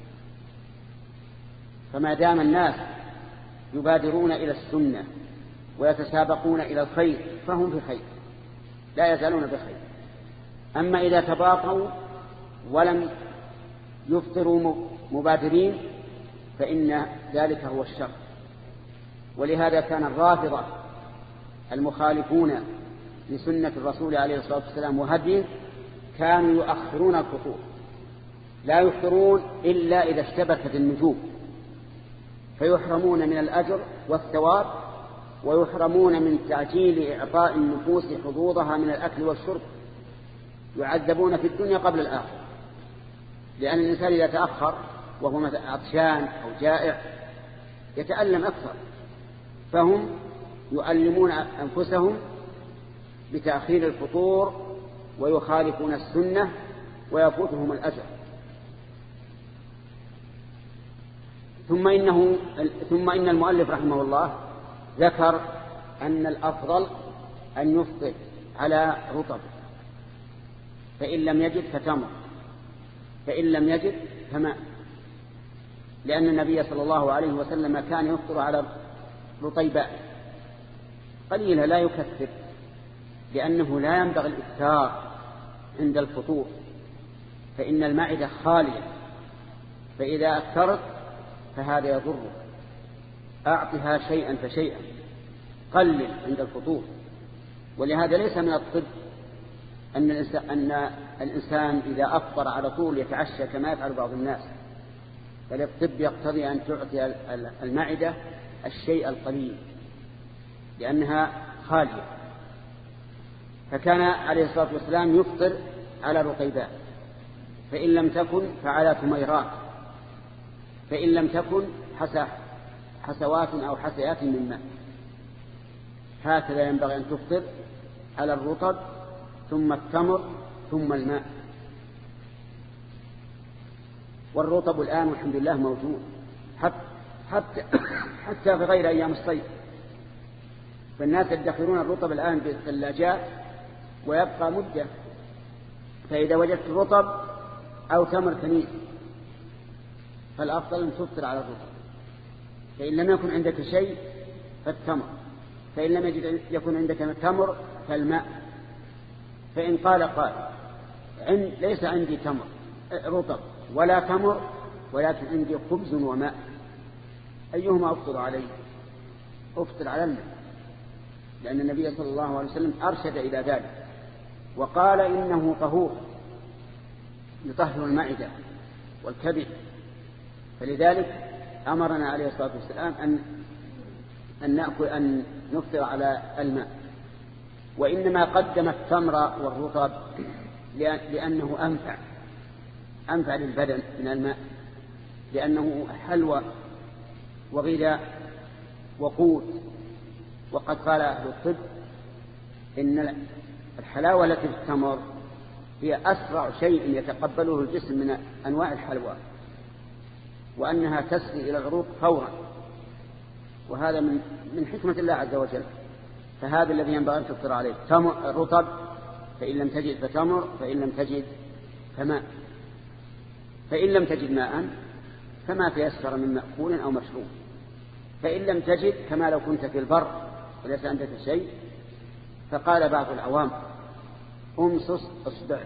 فما دام الناس يبادرون إلى السنة ويتسابقون إلى الخير فهم بخير، لا يزالون بخير. أما إذا تباطؤوا ولم يفطروا مبادرين فإن ذلك هو الشر. ولهذا كان الرافضة المخالفون لسنة الرسول عليه الصلاة والسلام وهديه كانوا يؤخرون الفطور، لا يفطرون إلا إذا اشتبكت النجوم، فيحرمون من الأجر والثواب، ويحرمون من تعجيل إعطاء النفوس حظوظها من الأكل والشرب، يعذبون في الدنيا قبل الآخرة، لأن الإنسان إذا تأخر وهو مثلا عطشان أو جائع يتألم أكثر، فهم يؤلمون أنفسهم بتأخير الفطور ويخالفون السنة ويفوتهم الأجر. ثم إنه ثم إن المؤلف رحمه الله ذكر أن الأفضل أن يفطر على رطب، فإن لم يجد فتمر، فإن لم يجد فماء، لأن النبي صلى الله عليه وسلم كان يفطر على رطيبات قليلة لا يكثر، لأنه لا ينبغي الإكثار عند الفطور، فإن المعدة خالية، فإذا أكثرت فهذا يضره. أعطها شيئا فشيئا، قلل عند الفطور. ولهذا ليس من الطب أن الإنسان, أن الإنسان إذا أفطر على طول يتعشى كما يفعل بعض الناس، بل الطب يقتضي أن تعطي المعدة الشيء القليل لأنها خالية. فكان عليه الصلاة والسلام يفطر على رطيبات، فإن لم تكن فعلى تميرات، فإن لم تكن حسوات أو حسيات من ماء. هكذا ينبغي أن تفطر على الرطب ثم التمر ثم الماء. والرطب الآن والحمد لله موجود حتى, حتى, حتى في غير أيام الصيف، فالناس يدخرون الرطب الآن بالثلاجات ويبقى مدة. فإذا وجدت رطب أو تمر كنيس فالأفضل أن تفطر على الرطب، فإن لم يكن عندك شيء فالتمر، فإن لم يجد يكن عندك تمر فالماء. فإن قال قال عند ليس عندي تمر رطب ولا تمر ولكن عندي خبز وماء، أيهما أفطر عليه؟ أفطر على الماء، لأن النبي صلى الله عليه وسلم أرشد إلى ذلك وقال إنه طهور يطهر المعدة والكبد، فلذلك أمرنا عليه الصلاة والسلام أن أن نأكل أن نفطر على الماء. وإنما قدم التمر والرطب لأنه أنفع أنفع للبدن من الماء، لأنه حلوى وغذاء وقوت. وقد قال أهل الطب إن الحلاوة التي في التمر هي أسرع شيء يتقبله الجسم من أنواع الحلوى، وأنها تسري إلى العروق فورا، وهذا من من حكمة الله عز وجل. فهذا الذي ينبغي أن تفطر عليه تمر رطب، فإن لم تجد فتمر، فإن لم تجد فماء، فإن لم تجد ماء فما تيسر من مأكول أو مشروب، فإن لم تجد كما لو كنت في البر وليس عندك شيء. فقال بعض العوام امصص اصبع،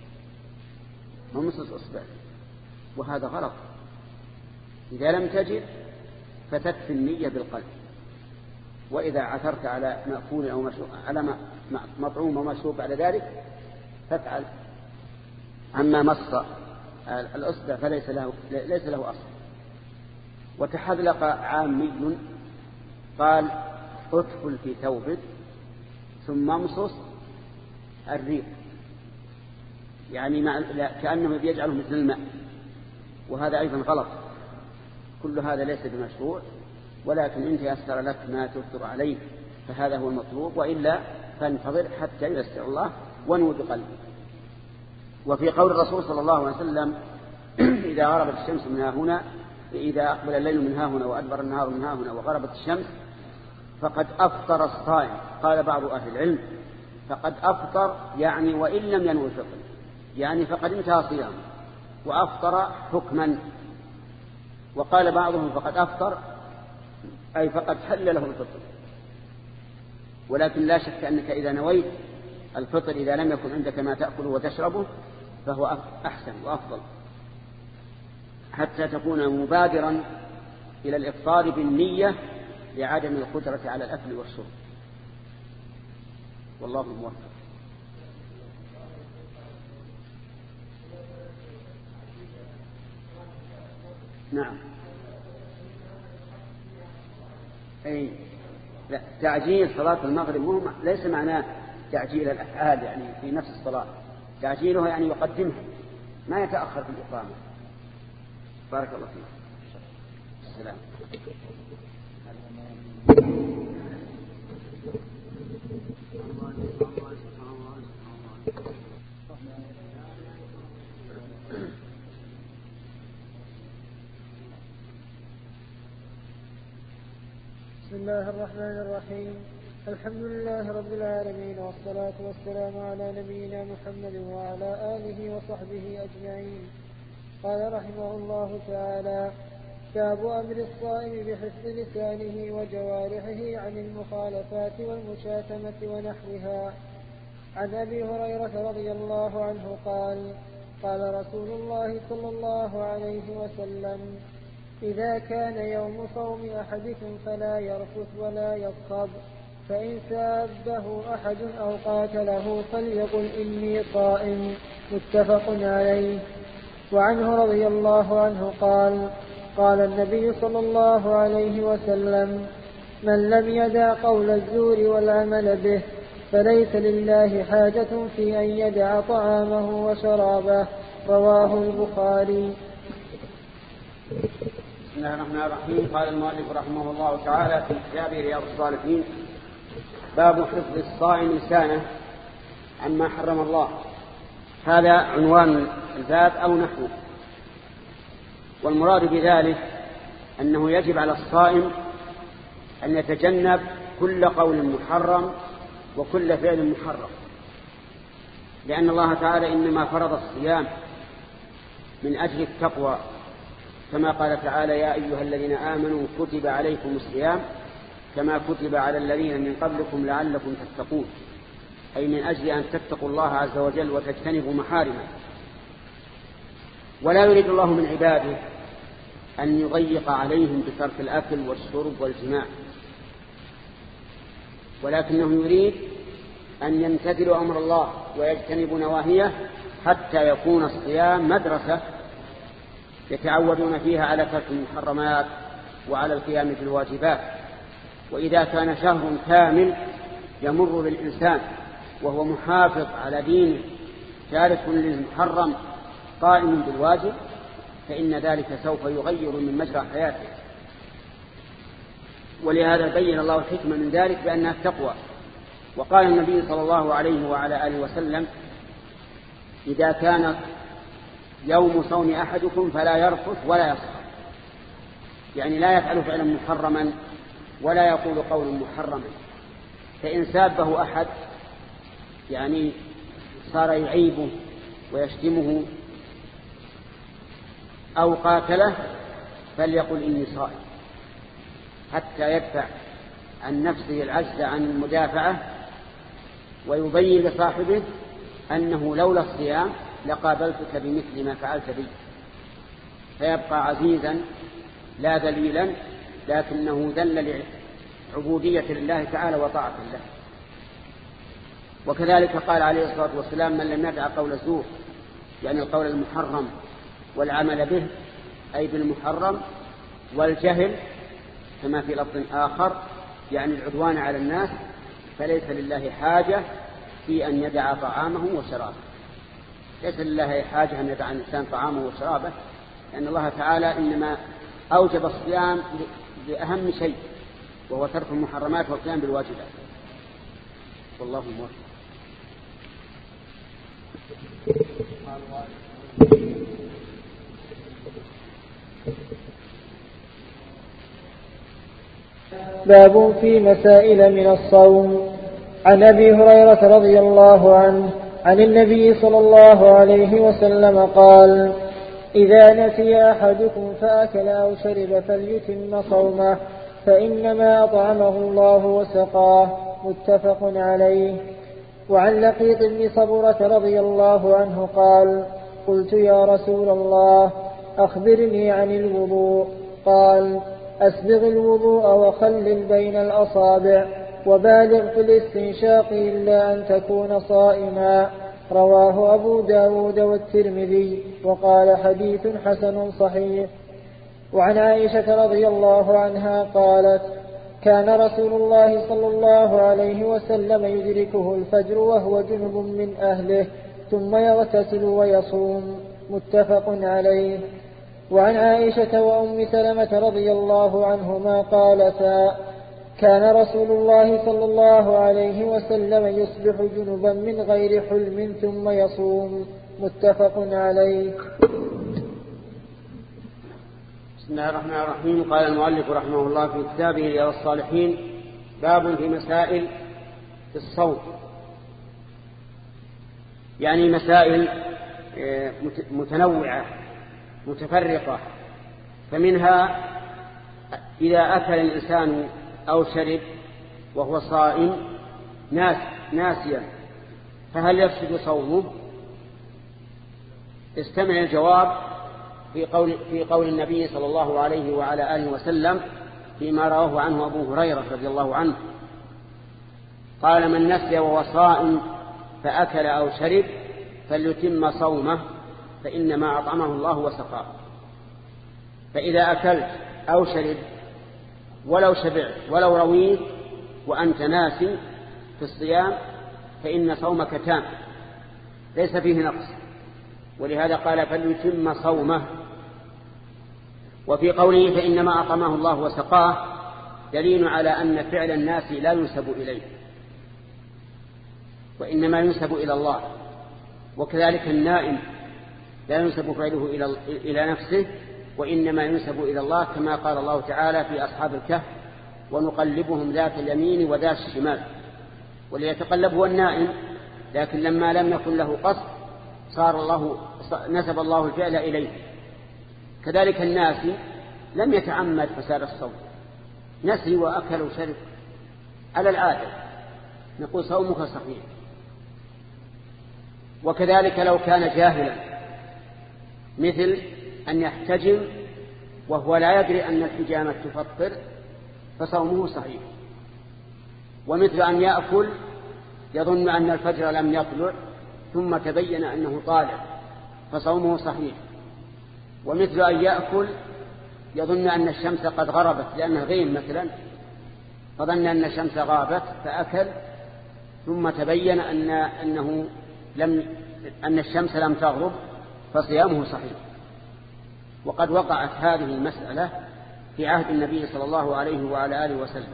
امصص اصبع، وهذا غلط. إذا لم تجد فتكفي النية بالقلب، وإذا عثرت على مأكول أو مشروب على مطعوم أو مشروب بعد ذلك فافعل. أما مص الأصبع فليس له, ليس له أصل. وتحذلق عامي قال ادخل في ثوبك ثم امصص الريق، يعني مع كأنه بيجعله مثل الماء، وهذا أيضا غلط. كل هذا ليس بمشروع، ولكن إن يسر لك ما تفتر عليه فهذا هو المطلوب، وإلا فانتظر حتى ييسر الله ونود قلبه. وفي قول الرسول صلى الله عليه وسلم إذا غربت الشمس من ها هنا، إذا أقبل الليل من ها هنا وأدبر النهار من ها هنا وغربت الشمس فقد أفطر الصائم. قال بعض أهل العلم فقد أفطر يعني وإن لم ينوي الفطر، يعني فقد انتهى صيامه وأفطر حكما. وقال بعضهم فقد أفطر أي فقد حل له الفطر. ولكن لا شك أنك إذا نويت الفطر إذا لم يكن عندك ما تأكله وتشربه فهو أحسن وأفضل، حتى تكون مبادرا إلى الإفطار بالنية لعدم القدرة على الأكل والشرب. والله موفق. نعم. أي لا، تعجيل صلاة المغرب ليس معناه تعجيل الأفعال يعني في نفس الصلاة، تعجيلها يعني يقدمها ما يتأخر في الإقامة. بارك الله فيك. السلام. بسم الله الرحمن الرحيم. الحمد لله رب العالمين، والصلاة والسلام على نبينا محمد وعلى آله وصحبه أجمعين. قال رحمه الله تعالى: باب أمر الصائم بحفظ لسانه وجوارحه عن المخالفات والمشاتمة ونحوها. عن أبي هريرة رضي الله عنه قال: قال رسول الله صلى الله عليه وسلم: إذا كان يوم صوم أحدكم فلا يرفث ولا يصخب، فإن سابه أحد أو قاتله فليقل إني صائم. متفق عليه. وعنه رضي الله عنه قال: قال النبي صلى الله عليه وسلم: من لم يدع قول الزور والعمل به فليس لله حاجة في أن يدع طعامه وشرابه. رواه البخاري. بسم الله الرحمن الرحيم. قال المؤلف رحمه الله تعالى في كتابه رياض الصالحين: باب حفظ الصائم لسانه عما حرم الله. هذا عنوان الباب أو نحوه. والمراد بذلك أنه يجب على الصائم أن يتجنب كل قول محرم وكل فعل محرم، لأن الله تعالى إنما فرض الصيام من أجل التقوى، كما قال تعالى: يا أيها الذين آمنوا كتب عليكم الصيام كما كتب على الذين من قبلكم لعلكم تتقون، أي من أجل أن تتقوا الله عز وجل وتجتنبوا محارمه. ولا يريد الله من عباده أن يضيق عليهم بترك الأكل والشرب والجماع، ولكنه يريد أن يمتثلوا أمر الله ويجتنبوا نواهيه حتى يكون الصيام مدرسة يتعودون فيها على ترك المحرمات وعلى القيام بالواجبات. وإذا كان شهر كامل يمر بالإنسان وهو محافظ على دينه تارك للمحرم قائم بالواجب، فإن ذلك سوف يغير من مجرى حياته. ولهذا بين الله الحكمة من ذلك بأنها التقوى. وقال النبي صلى الله عليه وعلى آله وسلم: إذا كان يوم صوم أحدكم فلا يرفث ولا يصخب، يعني لا يفعل فعلا محرما ولا يقول قولا محرما. فإن سابه أحد يعني صار يعيبه ويشتمه أو قاتله فليقل إني صائم، حتى يدفع عن نفسه العجز عن المدافعة ويبين لصاحبه أنه لولا الصيام لقابلتك بمثل ما فعلت بي، فيبقى عزيزا لا ذليلا، لكنه ذل لعبودية لله تعالى وطاعة الله. وكذلك قال عليه الصلاة والسلام: من لم يدع قول الزور، يعني القول المحرم والعمل به أي بالمحرم، والجهل كما في لفظ آخر يعني العدوان على الناس، فليس لله حاجة في أن يدع طعامه وشرابه. ليس لله حاجة أن يدع الإنسان طعامه وشرابه، لأن الله تعالى إنما أوجب الصيام لأهم شيء، وهو ترك المحرمات والقيام بالواجبات. والله موفق. باب في مسائل من الصوم. عن أبي هريرة رضي الله عنه عن النبي صلى الله عليه وسلم قال: إذا نسي أحدكم فأكل أو شرب فليتم صومه فإنما أطعمه الله وسقاه. متفق عليه. وعن لقيط بن صبرة رضي الله عنه قال: قلت يا رسول الله أخبرني عن الوضوء. قال: أسبغ الوضوء وخلل بين الأصابع وبالغ في الاستنشاق إلا أن تكون صائما. رواه أبو داود والترمذي وقال حديث حسن صحيح. وعن عائشة رضي الله عنها قالت: كان رسول الله صلى الله عليه وسلم يدركه الفجر وهو جنب من أهله ثم يغتسل ويصوم. متفق عليه. وعن عائشة وأم سلمة رضي الله عنهما قالتا: كان رسول الله صلى الله عليه وسلم يصبح جنبا من غير حلم ثم يصوم. متفق عليه. بسم الله الرحمن الرحيم. قال المؤلف رحمه الله في كتابه رياض الصالحين: باب في مسائل في الصوم، يعني مسائل متنوعة متفرقة. فمنها إذا أكل الإنسان أو شرب وهو صائم ناس ناسيا فهل يفسد صومه؟ استمع الجواب في قول, في قول النبي صلى الله عليه وعلى آله وسلم فيما رواه عنه أبو هريرة رضي الله عنه قال: من نسي وهو صائم فأكل أو شرب فليتم صومه فإنما أطعمه الله وسقاه. فإذا أكلت أو شرب ولو شبعت ولو رويت وأنت ناسي في الصيام فإن صومك تام ليس فيه نقص، ولهذا قال فليتم صومه. وفي قوله فإنما أطعمه الله وسقاه دليل على أن فعل الناس لا ينسب إليه وإنما ينسب إلى الله، وكذلك النائم لا ينسب فعله إلى نفسه وإنما ينسب إلى الله، كما قال الله تعالى في أصحاب الكهف: ونقلبهم ذات اليمين وذات الشمال. وليتقلب هو النائم، لكن لما لم يكن له قصد صار الله نسب الله الفعل إليه. كذلك الناسي لم يتعمد فساد الصوم، نسي وأكل وشرب على العادة، نقول صومك صحيح. وكذلك لو كان جاهلا، مثل أن يحتجم وهو لا يدري أن الحجامة تفطر فصومه صحيح. ومثل أن يأكل يظن أن الفجر لم يطلع ثم تبين أنه طالع فصومه صحيح. ومثل أن يأكل يظن أن الشمس قد غربت لأنه غيم مثلا، فظن أن الشمس غابت فأكل ثم تبين أن أنه لم أن الشمس لم تغرب فصيامه صحيح. وقد وقعت هذه المسألة في عهد النبي صلى الله عليه وعلى آله وسلم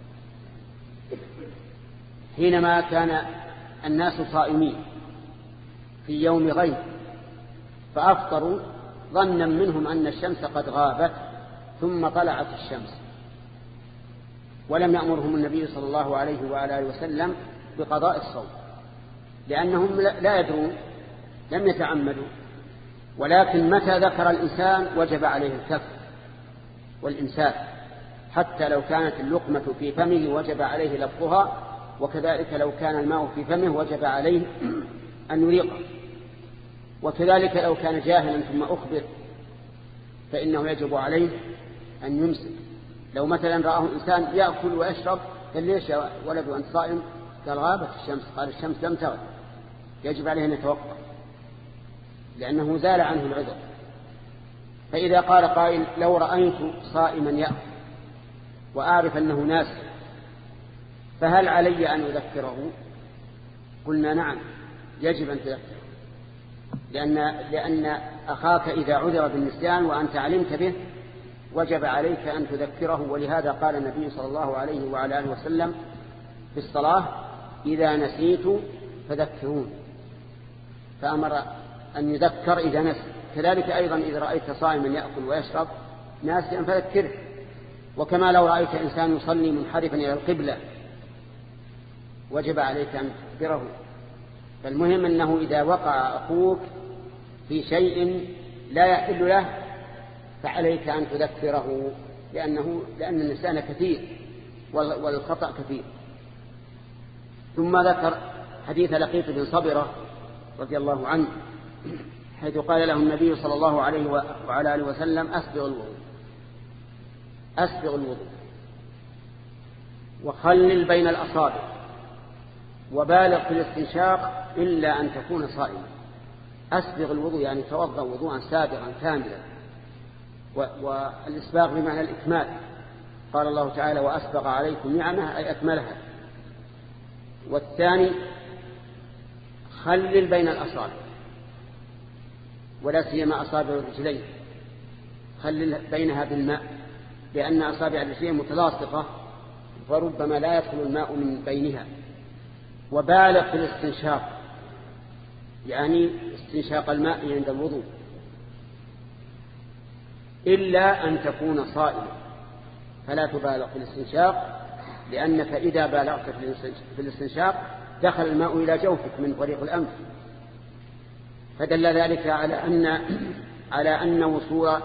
حينما كان الناس صائمين في يوم غيب فأفطروا ظنا منهم أن الشمس قد غابت ثم طلعت الشمس، ولم يأمرهم النبي صلى الله عليه وعلى آله وسلم بقضاء الصوم لأنهم لا يدرون، لم يتعمدوا. ولكن متى ذكر الإنسان وجب عليه الكف والإمساك، حتى لو كانت اللقمة في فمه وجب عليه لفظها، وكذلك لو كان الماء في فمه وجب عليه أن يريقه. وكذلك لو كان جاهلا ثم أخبر فإنه يجب عليه أن يمسك. لو مثلا رآه إنسان يأكل ويشرب قال: ليش يا ولد وأنت صائم؟ قال: غابت الشمس. قال: الشمس لم تغب. يجب عليه أن يتوقف لأنه زال عنه العذر. فإذا قال قائل لو رأيت صائما يأكل وأعرف أنه ناس فهل علي أن أذكره؟ قلنا نعم، يجب أن تذكره، لأن, لأن أخاك إذا عذر بالنسيان وأنت علمت به وجب عليك أن تذكره. ولهذا قال النبي صلى الله عليه وعلى آله وسلم في الصلاة إذا نسيت فذكرون، فأمر أن يذكر إذا نسي. كذلك أيضا إذا رأيت صائما يأكل ويشرب ناسيا فذكره. وكما لو رأيت إنسان يصلي منحرفا إلى القبلة وجب عليك أن تذكره. فالمهم أنه إذا وقع أخوك في شيء لا يحل له فعليك أن تذكره، لأنه لأن النسيان كثير والخطأ كثير. ثم ذكر حديث لقيط بن صبرة رضي الله عنه حيث قال له النبي صلى الله عليه وعلى آله وسلم أسبغ الوضوء أسبغ الوضوء وخلل بين الأصابع وبالغ في الاستنشاق إلا أن تكون صائما. أسبغ الوضوء يعني توضأ وضوءا سابغا كاملا، والإسباغ بمعنى الإكمال. قال الله تعالى وأسبغ عليكم نعمه أي أكملها. والثاني خلل بين الأصابع ولا سيما أصابع الرجلين، خلل بينها بالماء لأن أصابع الرجلين متلاصقة فربما لا يدخل الماء من بينها. وبالغ في الاستنشاق يعني استنشاق الماء عند الوضوء إلا أن تكون صائما، فلا تبالغ في الاستنشاق لأنك إذا بالغت في الاستنشاق دخل الماء إلى جوفك من طريق الأنف. فدل ذلك على أن على أن وصول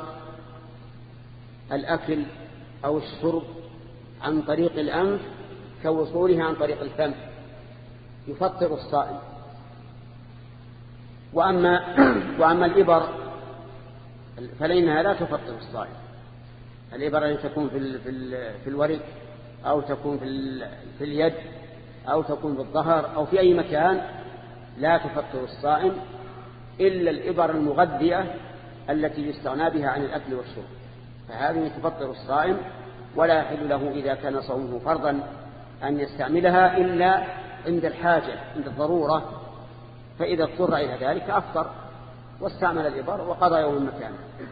الأكل أو الشرب عن طريق الأنف كوصوله عن طريق الفم يفطر الصائم. وأما, وأما الإبر فلأنها لا تفطر الصائم. الإبر التي تكون في, في, في الورك أو تكون في, في اليد أو تكون في الظهر أو في أي مكان لا تفطر الصائم إلا الإبر المغذية التي يستغنى بها عن الأكل والشرب، فهذه تفطر الصائم ولا يحل له إذا كان صومه فرضا أن يستعملها إلا عند الحاجة عند الضرورة، فإذا اضطر إلى ذلك أفطر واستعمل الإبر وقضى يوم مكانه.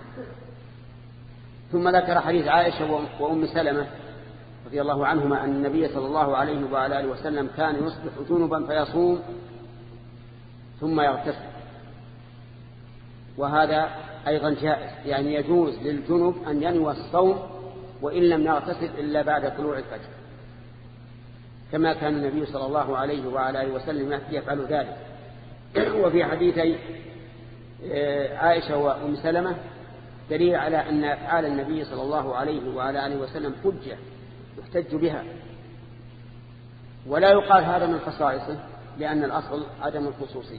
ثم ذكر حديث عائشة وأم سلمة رضي الله عنهما أن النبي صلى الله عليه وعلى آله وسلم كان يصبح جنبا فيصوم ثم يغتسل، وهذا أيضا جائز، يعني يجوز للجنب أن ينوي الصوم وإن لم يغتسل إلا بعد طلوع الفجر، كما كان النبي صلى الله عليه وعلى آله وسلم يفعل ذلك. وفي حديثي عائشة وأم سلمة دليل على أن أفعال النبي صلى الله عليه وعلى آله وسلم حجة يحتج بها، ولا يقال هذا من خصائصه لأن الأصل عدم الخصوصية.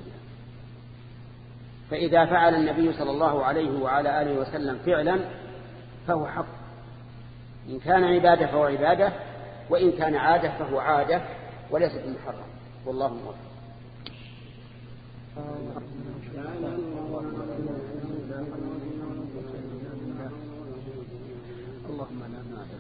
فإذا فعل النبي صلى الله عليه وعلى آله وسلم فعلا فهو حق، إن كان عبادة فهو عبادة، وإن كان عادة فهو عادة وليس بمحرم. والله موفق. اللهم لا نعلم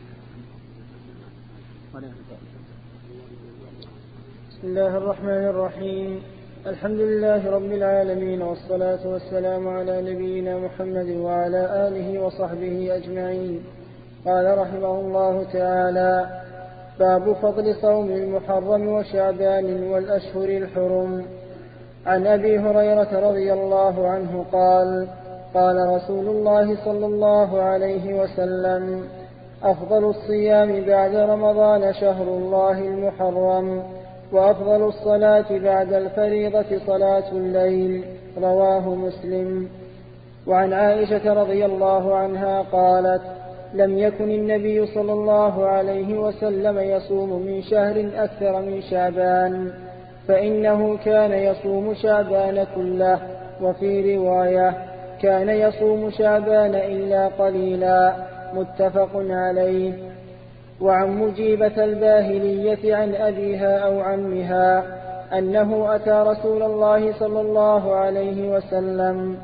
بسم الله الرحمن الرحيم. الحمد لله رب العالمين، والصلاة والسلام على نبينا محمد وعلى آله وصحبه أجمعين. قال رحمه الله تعالى: باب فضل صوم المحرم وشعبان والأشهر الحرم. عن أبي هريرة رضي الله عنه قال: قال رسول الله صلى الله عليه وسلم: أفضل الصيام بعد رمضان شهر الله المحرم، وأفضل الصلاة بعد الفريضة صلاة الليل. رواه مسلم. وعن عائشة رضي الله عنها قالت: لم يكن النبي صلى الله عليه وسلم يصوم من شهر أكثر من شعبان، فإنه كان يصوم شعبان كله. وفي رواية: كان يصوم شعبان إلا قليلا. متفق عليه. وعن مجيبة الباهلية عن أبيها أو عمها أنه أتى رسول الله صلى الله عليه وسلم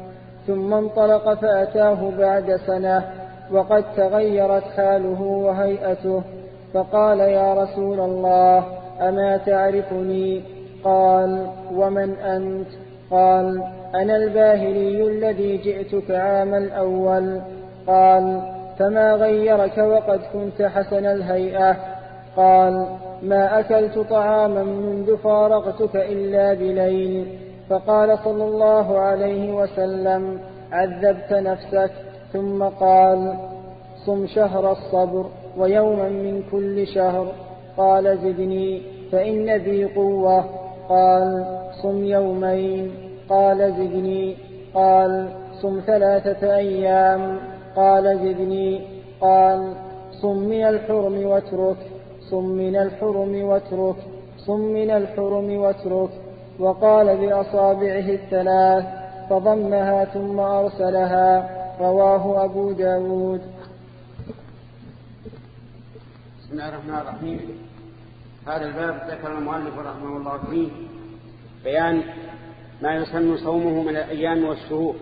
ثم انطلق فأتاه بعد سنة وقد تغيرت حاله وهيئته، فقال: يا رسول الله، أما تعرفني؟ قال: ومن أنت؟ قال: أنا الباهلي الذي جئتك عام الأول. قال: فما غيرك وقد كنت حسن الهيئة؟ قال: ما أكلت طعاما منذ فارقتك إلا بليل. فقال صلى الله عليه وسلم: عذبت نفسك. ثم قال: صم شهر الصبر ويوما من كل شهر. قال: زدني فإن بي قوة. قال: صم يومين. قال: زدني. قال: صم ثلاثة أيام. قال: زدني. قال: صم من الحرم واترك. صم من الحرم واترك. صم من الحرم واترك. وقال بأصابعه الثلاث فضمها ثم أرسلها. رواه أبو داود. بسم الله الرحمن الرحيم. هذا الباب ذكر المؤلف رحمه الله فيه بيان ما يسن صومه من الأيام والشهور،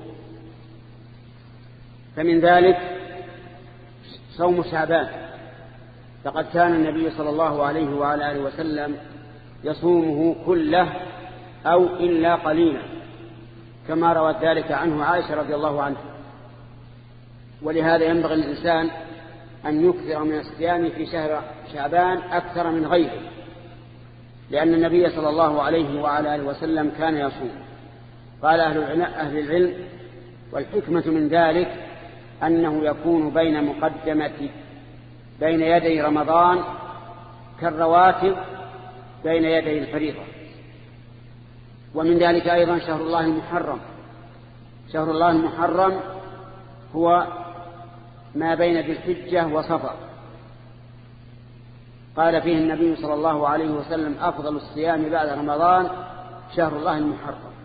فمن ذلك صوم شعبان، فقد كان النبي صلى الله عليه وعلى آله وسلم يصومه كله أو إلا قليلا، كما روت ذلك عنه عائشة رضي الله عنها. ولهذا ينبغي الإنسان أن يكثر من الصيام في شهر شعبان أكثر من غيره، لأن النبي صلى الله عليه وعلى آله وسلم كان يصوم. قال أهل العلم: والحكمة من ذلك أنه يكون بين مقدمة بين يدي رمضان كالرواتب بين يدي الفريضة. ومن ذلك أيضا شهر الله المحرم. شهر الله المحرم هو ما بين ذي الحجة وصفر. قال فيه النبي صلى الله عليه وسلم: أفضل الصيام بعد رمضان شهر الله المحرم.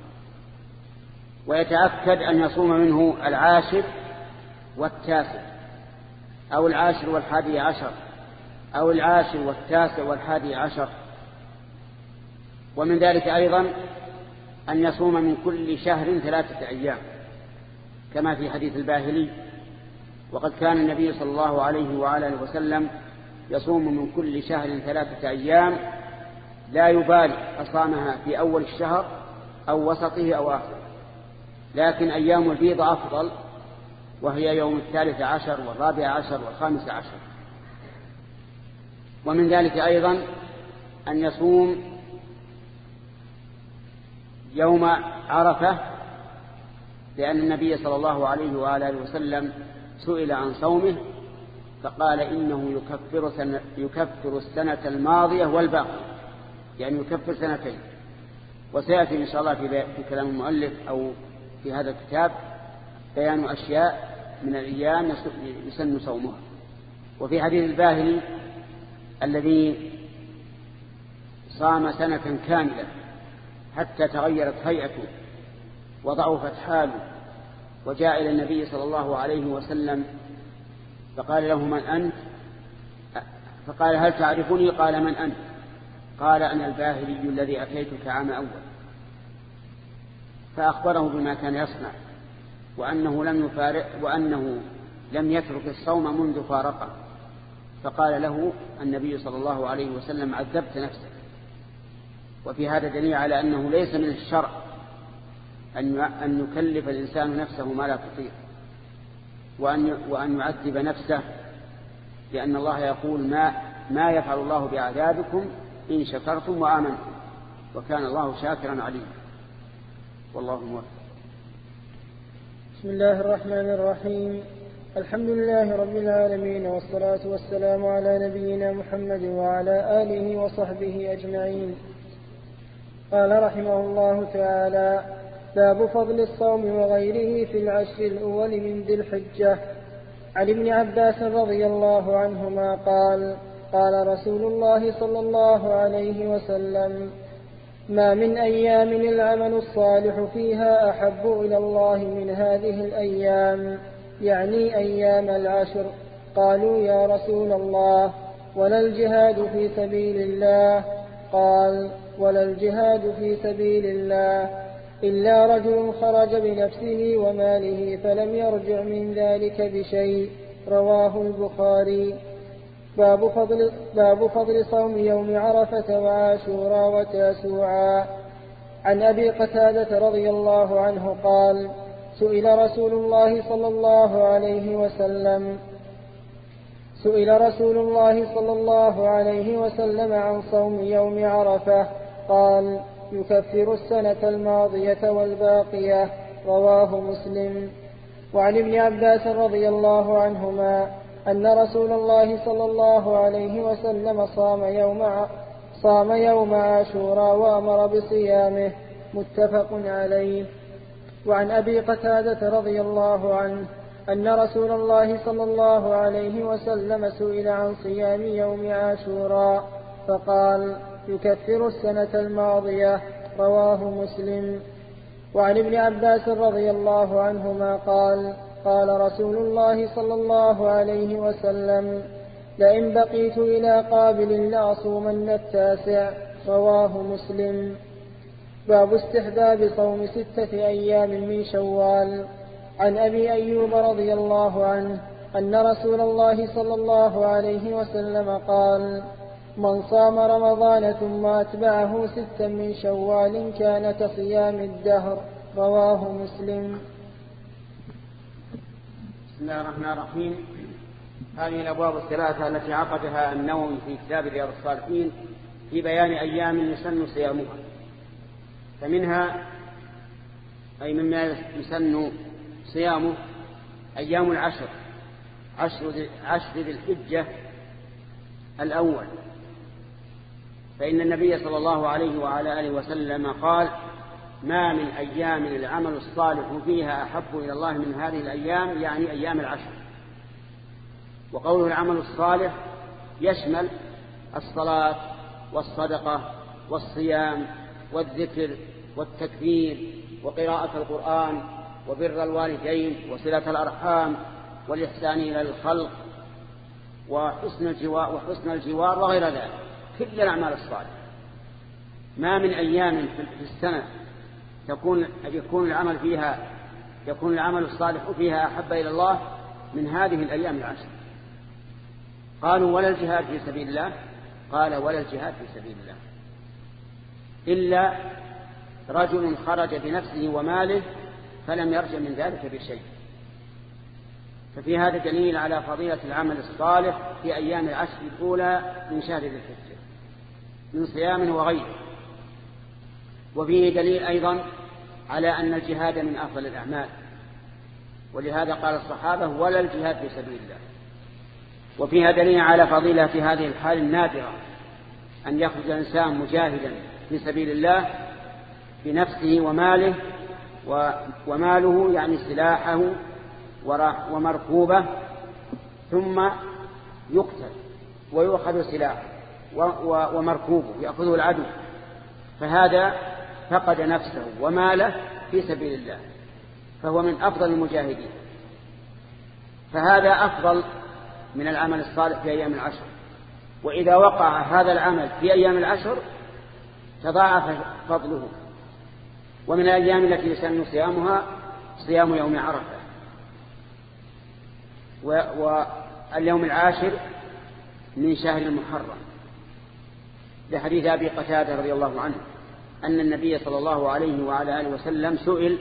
ويتأكد أن يصوم منه العاشر والتاسع، أو العاشر والحادي عشر، أو العاشر والتاسع والحادي عشر. ومن ذلك أيضا أن يصوم من كل شهر ثلاثة أيام، كما في حديث الباهلي: وقد كان النبي صلى الله عليه وعلى آله وسلم يصوم من كل شهر ثلاثة أيام لا يبالي أصامها في أول الشهر أو وسطه أو آخره، لكن أيام البيض أفضل، وهي يوم الثالث عشر والرابع عشر والخامس عشر. ومن ذلك أيضا أن يصوم يوم عرفة، لأن النبي صلى الله عليه وآله وسلم سئل عن صومه فقال: إنه يكفر, سنة يكفر السنة الماضية والباقية، يعني يكفر سنتين. وسيأتي إن شاء الله في كلام المؤلف أو في هذا الكتاب بيان أشياء من الأيام يسن صومها. وفي حديث الباهلي الذي صام سنة كاملة حتى تغيرت هيئته وضعفت حاله، وجاء إلى النبي صلى الله عليه وسلم فقال له: من أنت؟ فقال: هل تعرفني؟ قال: من أنت؟ قال: أنا الباهلي الذي أتيتك عام أول. فأخبره بما كان يصنع، وأنه لم يفارق وأنه لم يترك الصوم منذ فارقه. فقال له النبي صلى الله عليه وسلم: عذبت نفسك. وفي هذا دليل على أنه ليس من الشرع أن يكلف الإنسان نفسه ما لا تطيق، وأن يعذب نفسه، لأن الله يقول: ما, ما يفعل الله بعذابكم إن شكرتم وآمنتم وكان الله شاكرا عليما. والله موفق. بسم الله الرحمن الرحيم. الحمد لله رب العالمين، والصلاة والسلام على نبينا محمد وعلى آله وصحبه أجمعين. قال رحمه الله تعالى: باب فضل الصوم وغيره في العشر الأول من ذي الحجة. عن ابن عباس رضي الله عنهما قال: قال رسول الله صلى الله عليه وسلم: ما من أيام العمل الصالح فيها أحب إلى الله من هذه الأيام، يعني أيام العشر. قالوا: يا رسول الله، ولا الجهاد في سبيل الله؟ قال: ولا الجهاد في سبيل الله. إلا رجل خرج بنفسه وماله فلم يرجع من ذلك بشيء. رواه البخاري. باب فضل, باب فضل صوم يوم عرفة وعاشوراء وتاسوعا. عن أبي قتادة رضي الله عنه قال: سئل رسول الله صلى الله عليه وسلم سئل رسول الله صلى الله عليه وسلم عن صوم يوم عرفة قال: يكفر السنة الماضية والباقية. رواه مسلم. وعن ابن عباس رضي الله عنهما أن رسول الله صلى الله عليه وسلم صام يوم صام يوم عاشوراء وأمر بصيامه. متفق عليه. وعن أبي قتادة رضي الله عنه أن رسول الله صلى الله عليه وسلم سئل عن صيام يوم عاشوراء فقال: يكفر السنة الماضية. رواه مسلم. وعن ابن عباس رضي الله عنهما قال: قال رسول الله صلى الله عليه وسلم: لئن بقيت إلى قابل لأصومن التاسع. رواه مسلم. باب استحباب صوم ستة أيام من شوال. عن أبي أيوب رضي الله عنه أن رسول الله صلى الله عليه وسلم قال: من صام رمضان ثم أتبعه ستا من شوال كان كصيام الدهر. رواه مسلم. بسم الله الرحمن الرحيم. هذه الأبواب الثلاثة التي عقدها النووي في كتاب رياض الصالحين في بيان أيام يسن صيامها. فمنها أي مما يسن صيامه أيام العشر، عشر ذي الحجة الأول، فإن النبي صلى الله عليه وعلى آله وسلم قال: ما من أيام العمل الصالح فيها أحب إلى الله من هذه الأيام، يعني أيام العشر. وقوله العمل الصالح يشمل الصلاة والصدقة والصيام والذكر والتكبير وقراءة القرآن وبر الوالدين وصلة الأرحام والإحسان إلى الخلق وحسن الجوار, وحسن الجوار وغير ذلك، كل الأعمال الصالحة. ما من أيام في السنة تكون يكون العمل فيها يكون العمل الصالح فيها أحب إلى الله من هذه الأيام العشر. قالوا: ولا الجهاد في سبيل الله؟ قال: ولا الجهاد في سبيل الله إلا رجل خرج بنفسه وماله فلم يرجع من ذلك بشيء. ففي هذا دليل على فضيلة العمل الصالح في أيام العشر الأولى من شهر ذي الحجة من صيام وغيره. وفيه دليل أيضا على أن الجهاد من أفضل الأعمال، ولهذا قال الصحابة: ولا الجهاد في سبيل الله. وفيها دليل على فضيلة في هذه الحال النادرة أن يخرج الإنسان مجاهدا في سبيل الله بنفسه وماله، وماله يعني سلاحه ومركوبة، ثم يقتل ويؤخذ سلاحه ومركوبه يأخذه العدو، فهذا فقد نفسه وماله في سبيل الله، فهو من أفضل المجاهدين. فهذا أفضل من العمل الصالح في أيام العشر. وإذا وقع هذا العمل في أيام العشر تضاعف فضله. ومن الأيام التي يسن صيامها صيام يوم عرفة، واليوم العاشر من شهر المحرم، لحديث أبي قتادة رضي الله عنه أن النبي صلى الله عليه وعلى آله وسلم سئل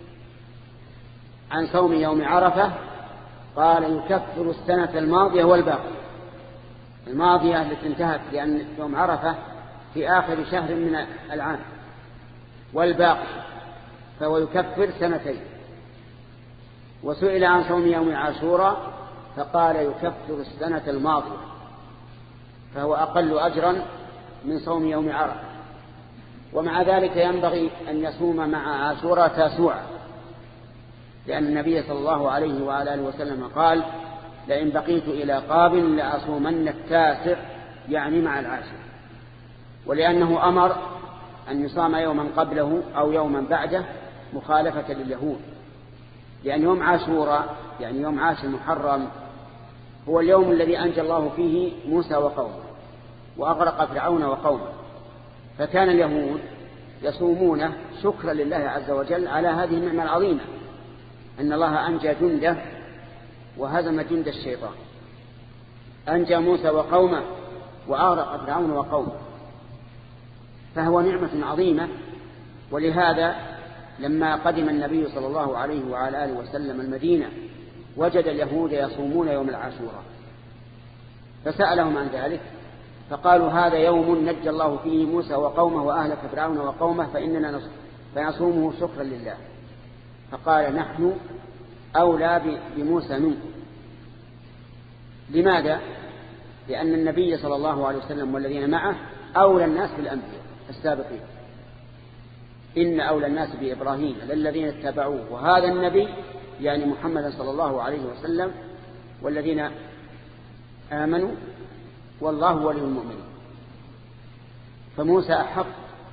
عن صوم يوم عرفة قال: يكفر السنة الماضية والباقية. الماضية التي انتهت، لأن يوم عرفة في آخر شهر من العام، والباقي فهو يكفر سنتين. وسئل عن صوم يوم عاشوراء فقال: يكفر السنة الماضية، فهو أقل أجرا من صوم يوم عرفة. ومع ذلك ينبغي أن يصوم مع عاشوراء تاسوعا، لأن النبي صلى الله عليه وعلى آله وسلم قال: لئن بقيت إلى قابل لأصومن التاسع، يعني مع العاشر. ولأنه أمر أن يصام يوما قبله أو يوما بعده مخالفة لليهود، لأن يوم عاشوراء يعني يوم عاشر محرم هو اليوم الذي أنجى الله فيه موسى وقومه وأغرق فرعون وقومه. فكان اليهود يصومونه شكرا لله عز وجل على هذه النعمة العظيمة، أن الله أنجى جنده وهزم جند الشيطان، أنجى موسى وقومه وأغرق فرعون وقومه، فهو نعمة عظيمة. ولهذا لما قدم النبي صلى الله عليه وعلى آله وسلم المدينة وجد اليهود يصومون يوم العاشوراء، فسألهم عن ذلك فقالوا هذا يوم نجى الله فيه موسى وقومه وأهلك فرعون وقومه فإننا فنصومه شكرا لله. فقال نحن أولى بموسى منكم. لماذا؟ لأن النبي صلى الله عليه وسلم والذين معه أولى الناس بالأنبياء السابقين، إن أولى الناس بإبراهيم للذين اتبعوه، وهذا النبي يعني محمد صلى الله عليه وسلم والذين آمنوا والله ولي المؤمنين. فموسى أحق،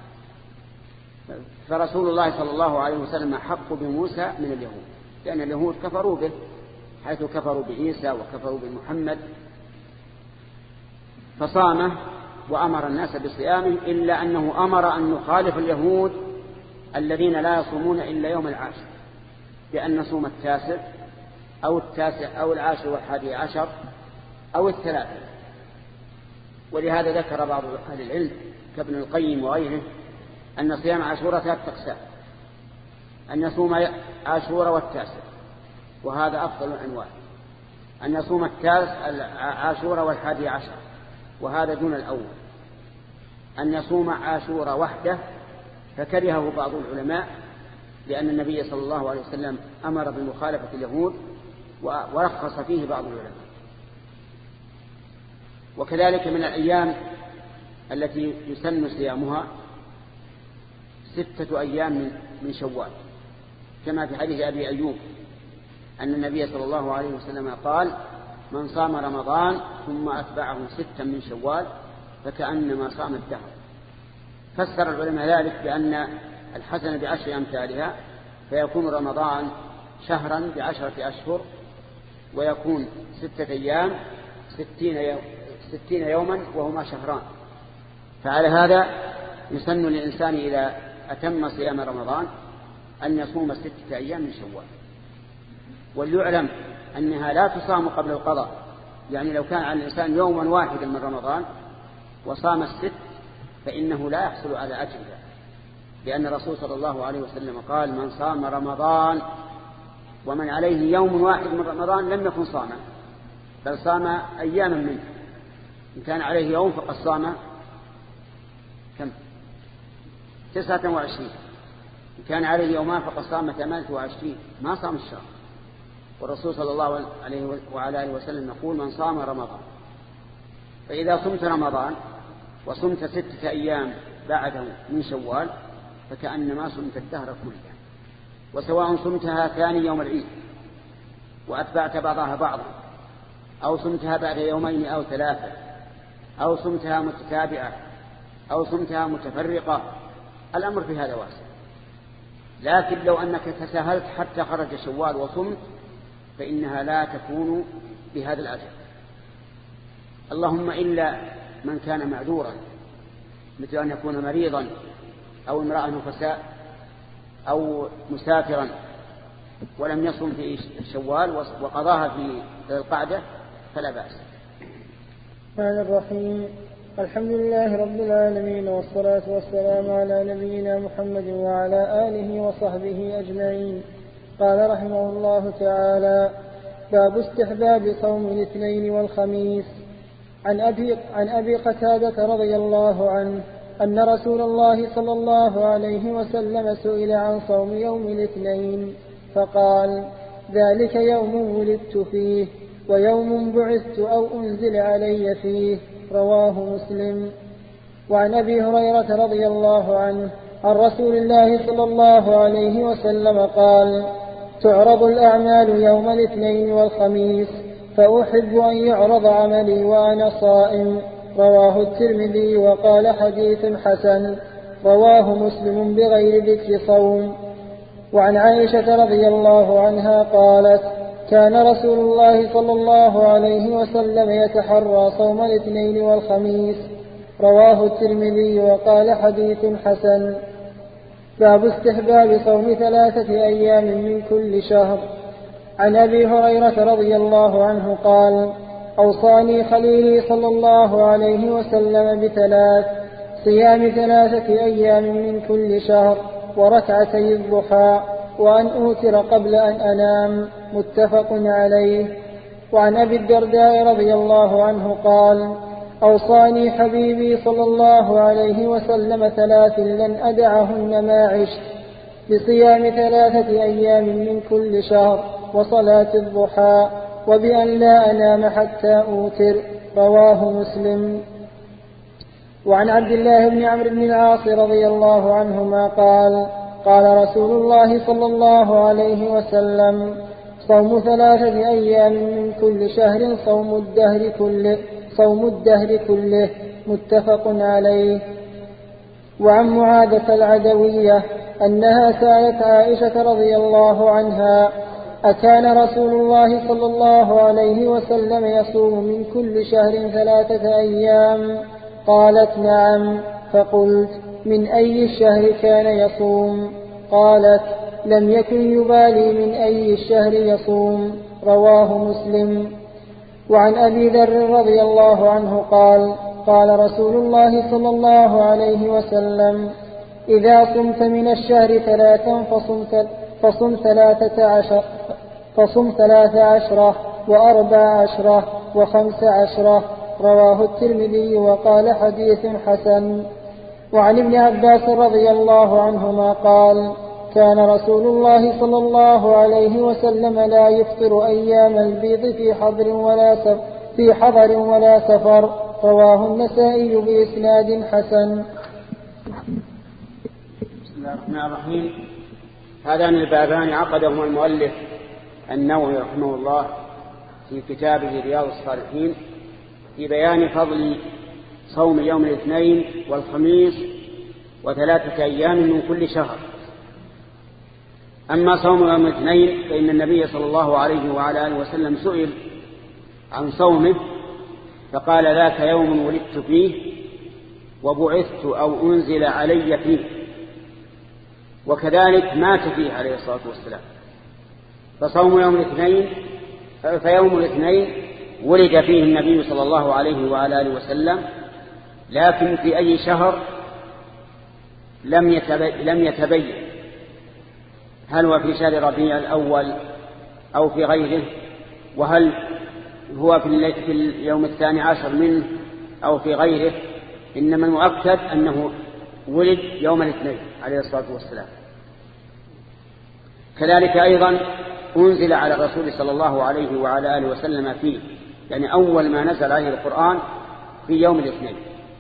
فرسول الله صلى الله عليه وسلم أحق بموسى من اليهود، لأن اليهود كفروا به حيث كفروا بعيسى وكفروا بمحمد، فصامه وأمر الناس بصيامه، إلا أنه أمر أن نخالف اليهود الذين لا يصومون إلا يوم العاشر، بأن نصوم التاسع أو التاسع أو العاشر والحادي عشر أو الثلاثة. ولهذا ذكر بعض أهل العلم كابن القيم وغيره أن صيام عاشوراء ثلاثة أقسام، أن يصوم عاشوراء والتاسع وهذا أفضل الأنواع، أن يصوم التاسع عاشوراء والحادي عشر وهذا دون الأول، أن يصوم عاشوراء وحده فكرهه بعض العلماء لأن النبي صلى الله عليه وسلم أمر بمخالفة اليهود ورخص فيه بعض العلماء. وكذلك من الأيام التي يسن صيامها ستة أيام من شوال، كما في حديث أبي أيوب أن النبي صلى الله عليه وسلم قال من صام رمضان ثم أتبعه ستا من شوال فكأنما صام الدهر. فسر العلماء ذلك بأن الحسنة بعشر أمثالها، فيكون رمضان شهرا بعشرة أشهر، ويكون ستة أيام ستين, يوم ستين يوما وهما شهران. فعلى هذا يسن للإنسان إذا أتم صيام رمضان أن يصوم ستة أيام من شوال. وليعلم أنها لا تصام قبل القضاء، يعني لو كان على الإنسان يوما واحدا من رمضان وصام الست فإنه لا يحصل على أجرها، لأن الرسول صلى الله عليه وسلم قال من صام رمضان ومن عليه يوم واحد من رمضان لم يكن صاما، بل صام أياما منه. إن كان عليه يوم فقد صام كم؟ تسعة وعشرين. إن كان عليه يومان فقد صام ثمانية وعشرين، ما صام الشهر. والرسول صلى الله عليه وعلى آله وسلم يقول من صام رمضان. فإذا صمت رمضان وصمت ستة أيام بعده من شوال فكأنما صمت الدهر كله، وسواء صمتها ثاني يوم العيد وأتبعت بعضها بعضا، أو صمتها بعد يومين أو ثلاثة، أو صمتها متتابعة، أو صمتها متفرقة، الأمر في هذا واسع. لكن لو أنك تساهلت حتى خرج شوال وصمت فإنها لا تكون بهذا الأجر، اللهم إلا من كان معذورا، مثل أن يكون مريضا أو امرأة نفساء أو مسافرا ولم يصم في شوال وقضاها في القعدة فلا بأس. الرحمن الرحيم. الحمد لله رب العالمين، والصلاة والسلام على نبينا محمد وعلى آله وصحبه أجمعين. قال رحمه الله تعالى: باب استحباب صوم الاثنين والخميس. عن أبي, عن أبي قتادة رضي الله عنه أن رسول الله صلى الله عليه وسلم سئل عن صوم يوم الاثنين فقال: ذلك يوم ولدت فيه ويوم بعثت أو أنزل علي فيه. رواه مسلم. وعن أبي هريرة رضي الله عنه عن رسول الله صلى الله عليه وسلم قال: تعرض الأعمال يوم الاثنين والخميس فأحب أن يعرض عملي وأنا صائم. رواه الترمذي وقال حديث حسن. رواه مسلم بغير ذكر صوم. وعن عائشة رضي الله عنها قالت: كان رسول الله صلى الله عليه وسلم يتحرى صوم الاثنين والخميس. رواه الترمذي وقال حديث حسن. باب استحباب صوم ثلاثة أيام من كل شهر. عن أبي هريرة رضي الله عنه قال: أوصاني خليلي صلى الله عليه وسلم بثلاث: صيام ثلاثة أيام من كل شهر، وركعتي الضحى، وأن أوتر قبل أن أنام. متفق عليه. وعن أبي الدرداء رضي الله عنه قال: أوصاني حبيبي صلى الله عليه وسلم ثلاث لن أدعهن ما عشت: بصيام ثلاثة أيام من كل شهر، وصلاة الضحى، وبأن لا أنام حتى أوتر. رواه مسلم. وعن عبد الله بن عمرو بن العاص رضي الله عنهما قال: قال رسول الله صلى الله عليه وسلم: صوم ثلاثة أيام من كل شهر صوم الدهر كله صوم الدهر كله. متفق عليه. وعن معاذة العدوية أنها سألت عائشة رضي الله عنها: أكان رسول الله صلى الله عليه وسلم يصوم من كل شهر ثلاثة أيام؟ قالت: نعم. فقلت: من أي الشهر كان يصوم؟ قالت: لم يكن يبالي من أي الشهر يصوم. رواه مسلم. وعن أبي ذر رضي الله عنه قال: قال رسول الله صلى الله عليه وسلم: إذا صمت من الشهر ثلاثا فصم, فصم ثلاثة عشر فصم ثلاث عشرة وأربع عشرة وخمس عشرة. رواه الترمذي وقال: حديث حسن. وعن ابن عباس رضي الله عنهما قال: كان رسول الله صلى الله عليه وسلم لا يفطر أيام البيض في حضر ولا سفر, في حضر ولا سفر. رواه النسائي بإسناد حسن. بسم الله الرحمن الرحيم. هذان البابان عقدهما المؤلف النووي رحمه الله في كتابه رياض الصالحين في بيان فضل صوم يوم الاثنين والخميس وثلاثة أيام من كل شهر. أما صوم يوم الاثنين فإن النبي صلى الله عليه وعلى آله وسلم سئل عن صومه فقال: ذاك يوم ولدت فيه وبعثت أو أنزل علي فيه، وكذلك مات فيه عليه الصلاة والسلام. فصوم يوم الاثنين فيوم الاثنين ولد فيه النبي صلى الله عليه وعلى آله وسلم، لكن في أي شهر لم لم يتبين، هل هو في شهر ربيع الأول أو في غيره، وهل هو في اليوم الثاني عشر منه أو في غيره. إنما المؤكد أنه ولد يوم الاثنين عليه الصلاة والسلام. كذلك أيضا أنزل على الرسول صلى الله عليه وعلى آله وسلم فيه، يعني أول ما نزل عليه القرآن في يوم الاثنين.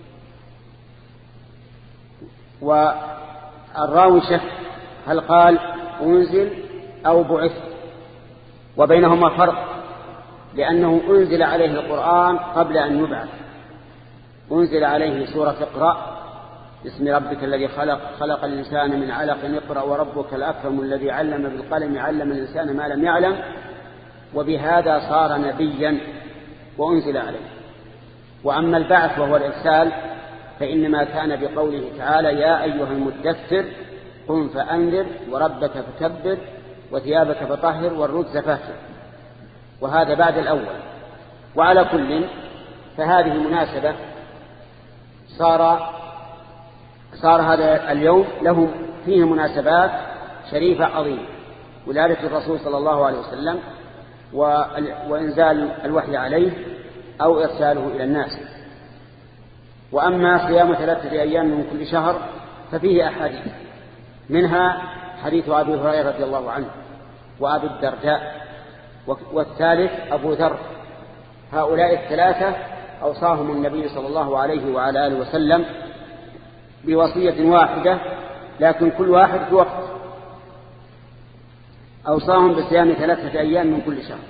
والراوي شك هل قال أنزل أو بعث، وبينهما فرق، لأنه أنزل عليه القرآن قبل أن يبعث. أنزل عليه سورة اقرأ باسم ربك الذي خلق خلق الإنسان من علق اقرأ وربك الأكرم الذي علم بالقلم علم الإنسان ما لم يعلم، وبهذا صار نبيا وأنزل عليه. وأما البعث وهو الإرسال فإنما كان بقوله تعالى: يا أيها المدثر قم فأنذر وربك فكبر وثيابك فطهر والرجز فاهجر، وهذا بعد الأول. وعلى كل فهذه مناسبة صار صار هذا اليوم له فيه مناسبات شريفة عظيمة: ولادة الرسول صلى الله عليه وسلم، وإنزال الوحي عليه أو إرساله إلى الناس. وأما صيام ثلاثة أيام من كل شهر ففيه أحاديث، منها حديث أبي هريرة رضي الله عنه وأبي الدرداء والثالث أبو ذر. هؤلاء الثلاثة أوصاهم النبي صلى الله عليه وعلى آله وسلم بوصية واحدة، لكن كل واحد في وقت. أوصاهم بصيام ثلاثة أيام من كل شهر.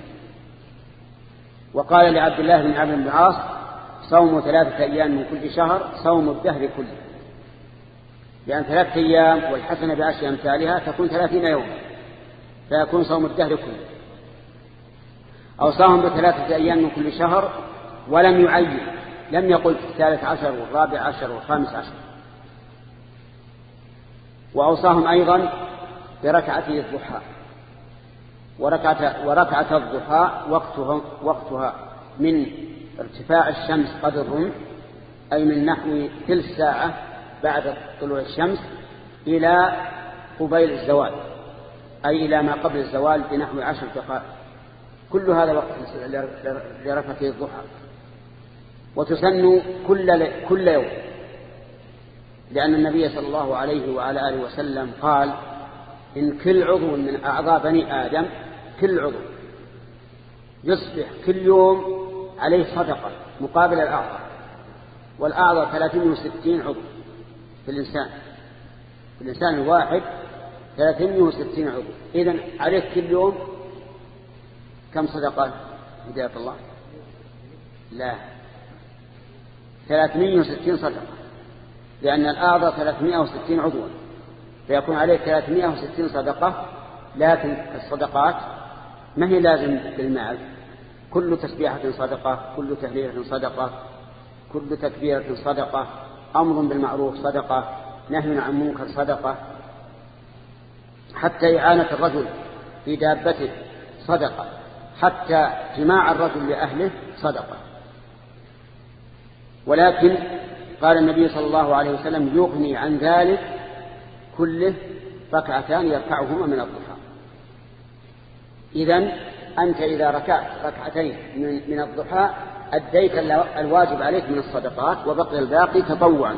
وقال لعبد الله بن عمرو بن العاص: صوم ثلاثة أيام من كل شهر صوم الدهر كله، لأن ثلاثة أيام والحسنة بعشر أمثالها تكون ثلاثين يوم، فيكون صوم الدهر كله. أوصاهم بثلاثة أيام من كل شهر ولم يعين، لم يقل في الثالث عشر والرابع عشر والخامس عشر. وأوصاهم أيضا بركعتي الضحى، وركعة, وركعة الضحى وقتها, وقتها من ارتفاع الشمس قدر الرمح، أي من نحو ثلث ساعة بعد طلوع الشمس إلى قبيل الزوال، أي إلى ما قبل الزوال بنحو عشر دقائق. كل هذا وقت لركعة الضحى. وتسن كل, كل يوم، لأن النبي صلى الله عليه وعلى آله وسلم قال إن كل عضو من أعضاء بني آدم، كل عضو يصبح كل يوم عليه صدقة مقابل الأعضاء، والأعضاء ثلاثمائة وستين عضو في الإنسان، في الإنسان الواحد ثلاثمائة وستين عضو. إذن عليك كل يوم كم صدقة؟ هداية الله، لا، ثلاثمائة وستين صدقة، لأن الأعضاء ثلاثمائة وستين عضوا، فيكون عليك ثلاثمائة وستين صدقة. لكن الصدقات ما هي لازم بالمال، كل تسبيحة صدقة، كل تهليلة صدقة، كل تكبيرة صدقة، أمر بالمعروف صدقة، نهي عن منكر صدقة، حتى إعانة الرجل في دابته صدقة، حتى جماع الرجل لأهله صدقة. ولكن قال النبي صلى الله عليه وسلم يغني عن ذلك كله ركعتان يركعهما من الضحى. إذن أنت إذا ركعت ركعتين من الضحى أديت الواجب عليك من الصدقات، وبقي الباقي تطوعا.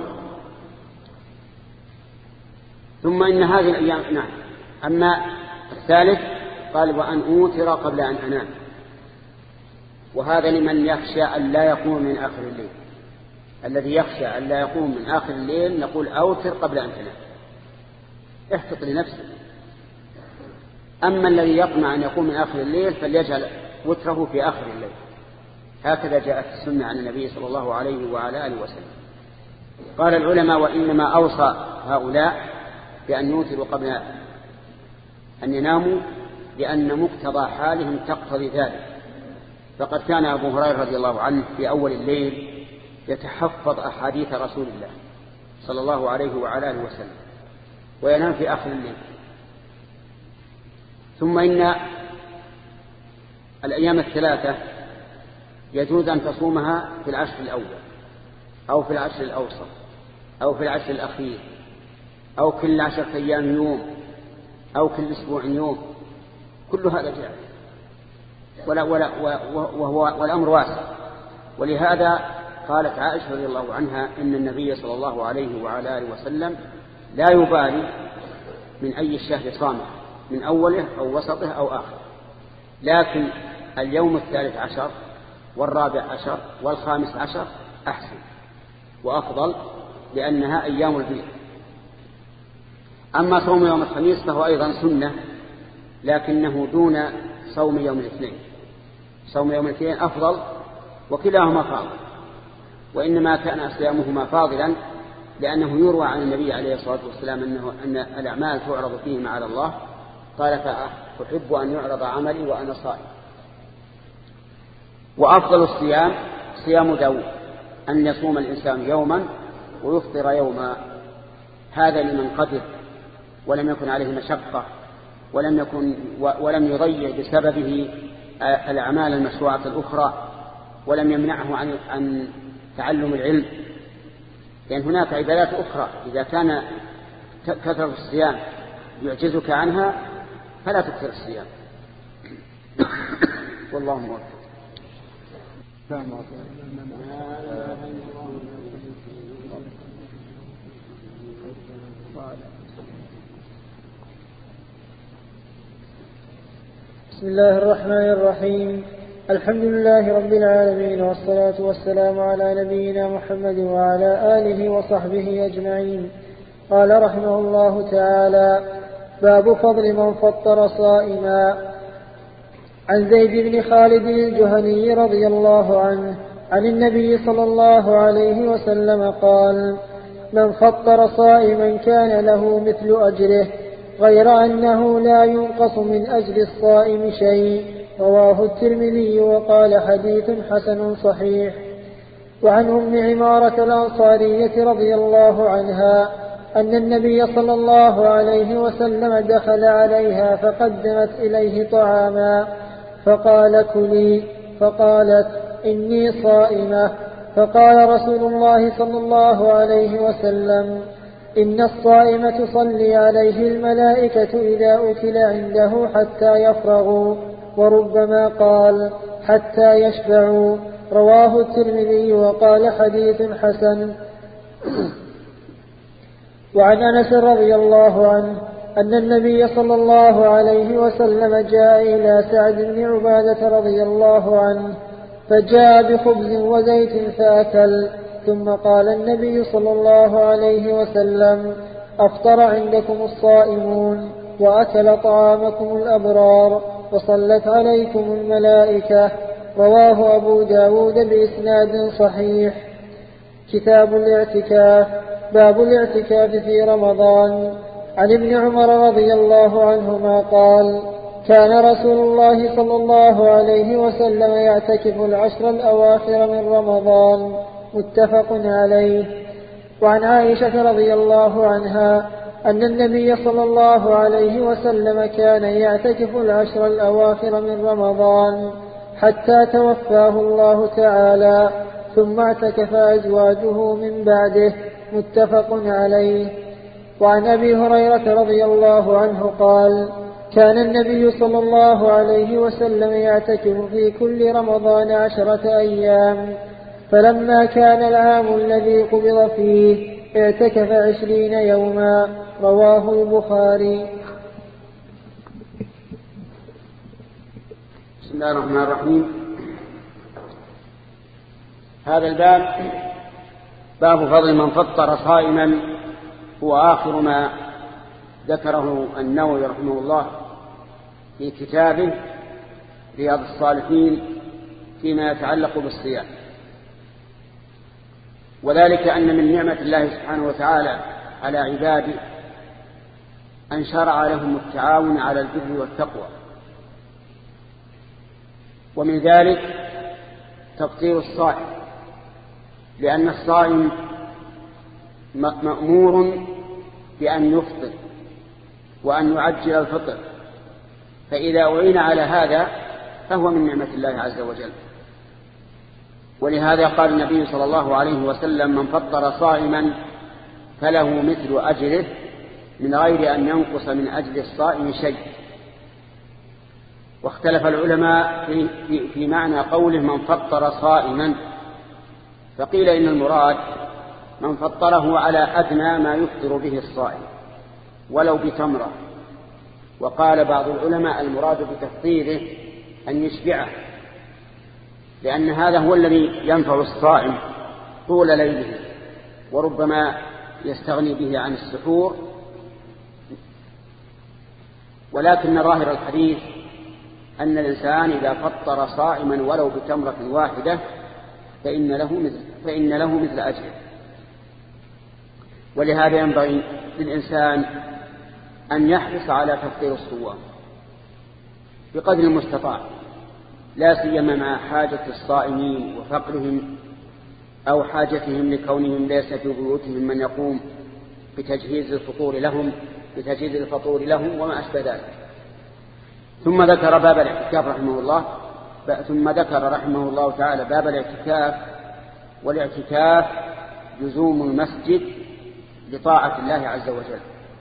ثم إن هذه الأيام، نعم، أما الثالث قال وأن أوتر قبل أن أنام، وهذا لمن يخشى أن لا يقوم من آخر الليل. الذي يخشى أن لا يقوم من آخر الليل نقول أوتر قبل أن تنام، احتط لنفسه. أما الذي يطمع أن يقوم من آخر الليل فليجعل وتره في آخر الليل. هكذا جاءت السنة عن النبي صلى الله عليه وعلى آله وسلم. قال العلماء وإنما أوصى هؤلاء بأن يوتروا قبل أن يناموا لأن مقتضى حالهم تقتضي ذلك. فقد كان أبو هريرة رضي الله عنه في أول الليل يتحفظ أحاديث رسول الله صلى الله عليه وعلى آله وسلم وينام في آخر الليل. ثم إن الأيام الثلاثة يجوز أن تصومها في العشر الأول أو في العشر الأوسط أو في العشر الأخير أو كل عشرة أيام يوم أو كل أسبوع يوم، كل هذا جائز، ولا ولا وهو والأمر واسع. ولهذا قالت عائشة رضي الله عنها إن النبي صلى الله عليه وعلى آله وسلم لا يبالي من أي الشهر صامه، من أوله أو وسطه أو آخره، لكن اليوم الثالث عشر والرابع عشر والخامس عشر أحسن وأفضل، لأنها أيام البيض. أما صوم يوم الخميس فهو أيضا سنة، لكنه دون صوم يوم الاثنين. صوم يوم الاثنين أفضل وكلاهما فاضل، وإنما كان صيامهما فاضلا لأنه يروى عن النبي عليه الصلاة والسلام أنه أن الأعمال تعرض فيهما على الله، قال فأحب أن يعرض عملي وأنا صائم. وأفضل الصيام صيام داود، أن يصوم الإنسان يوما ويفطر يوما، هذا لمن قدر ولم يكن عليه مشقة ولم يكن ولم يضيع بسببه الأعمال المشروعة الأخرى، ولم يمنعه عن عن تعلم العلم، لأن هناك عبادات أخرى إذا كان كثر الصيام يعجزك عنها فلا تكثر الصيام. والله موفق. بسم الله الرحمن الرحيم. الحمد لله رب العالمين، والصلاة والسلام على نبينا محمد وعلى آله وصحبه أجمعين. قال رحمه الله تعالى: باب فضل من فطر صائما. عن زيد بن خالد الجهني رضي الله عنه عن النبي صلى الله عليه وسلم قال: من فطر صائما كان له مثل أجره، غير أنه لا ينقص من أجر الصائم شيء. رواه الترمذي وقال حديث حسن صحيح. وعن أم عمارة الأنصارية رضي الله عنها أن النبي صلى الله عليه وسلم دخل عليها فقدمت إليه طعاما فقال كلي، فقالت إني صائمة. فقال رسول الله صلى الله عليه وسلم إن الصائم تصلي عليه الملائكة إذا أكل عنده حتى يفرغوا، وربما قال حتى يشبعوا. رواه الترمذي وقال حديث حسن. وعن أنس رضي الله عنه أن النبي صلى الله عليه وسلم جاء إلى سعد بن عبادة رضي الله عنه فجاء بخبز وزيت فأكل، ثم قال النبي صلى الله عليه وسلم أفطر عندكم الصائمون وأكل طعامكم الأبرار وصلت عليكم الملائكة. رواه أبو داود بإسناد صحيح. كتاب الاعتكاف. باب الاعتكاف في رمضان. عن ابن عمر رضي الله عنهما قال كان رسول الله صلى الله عليه وسلم يعتكف العشر الأواخر من رمضان، متفق عليه. وعن عائشة رضي الله عنها أن النبي صلى الله عليه وسلم كان يعتكف العشر الأواخر من رمضان حتى توفاه الله تعالى، ثم اعتكف أزواجه من بعده، متفق عليه. وعن أبي هريرة رضي الله عنه قال كان النبي صلى الله عليه وسلم يعتكف في كل رمضان عشرة أيام، فلما كان العام الذي قبض فيه اعتكف عشرين يوما. رواه البخاري. بسم الله الرحمن الرحيم. هذا الباب باب فضل من فطر صائما، هو آخر ما ذكره النووي رحمه الله في كتابه رياض الصالحين فيما يتعلق بالصيام، وذلك أن من نعمة الله سبحانه وتعالى على عباده أن شرع لهم التعاون على البر والتقوى، ومن ذلك تفطير الصائم، لأن الصائم مأمور بأن يفطر وأن يعجل الفطر، فإذا أعين على هذا فهو من نعمة الله عز وجل. ولهذا قال النبي صلى الله عليه وسلم من فطر صائما فله مثل أجره من غير أن ينقص من أجر الصائم شيء. واختلف العلماء في, في, في معنى قوله من فطر صائما، فقيل إن المراد من فطره على أدنى ما يفطر به الصائم ولو بتمرة، وقال بعض العلماء المراد بتفطيره أن يشبعه، لأن هذا هو الذي ينفع الصائم طول ليله، وربما يستغني به عن السحور. ولكن ظاهر الحديث أن الإنسان إذا فطر صائما ولو بتمرة واحدة فإن له مثل, فإن له مثل أجره. ولهذا ينبغي للإنسان أن يحرص على تفطير الصوام بقدر المستطاع، لا سيما مع حاجة الصائمين وفقرهم أو حاجتهم لكونهم ليس في بيوتهم من يقوم بتجهيز الفطور لهم بتجهيز الفطور لهم وما أشبه ذلك. ثم ذكر باب الاعتكاف رحمه الله ثم ذكر رحمه الله تعالى باب الاعتكاف. والاعتكاف لزوم المسجد لطاعة الله عز وجل،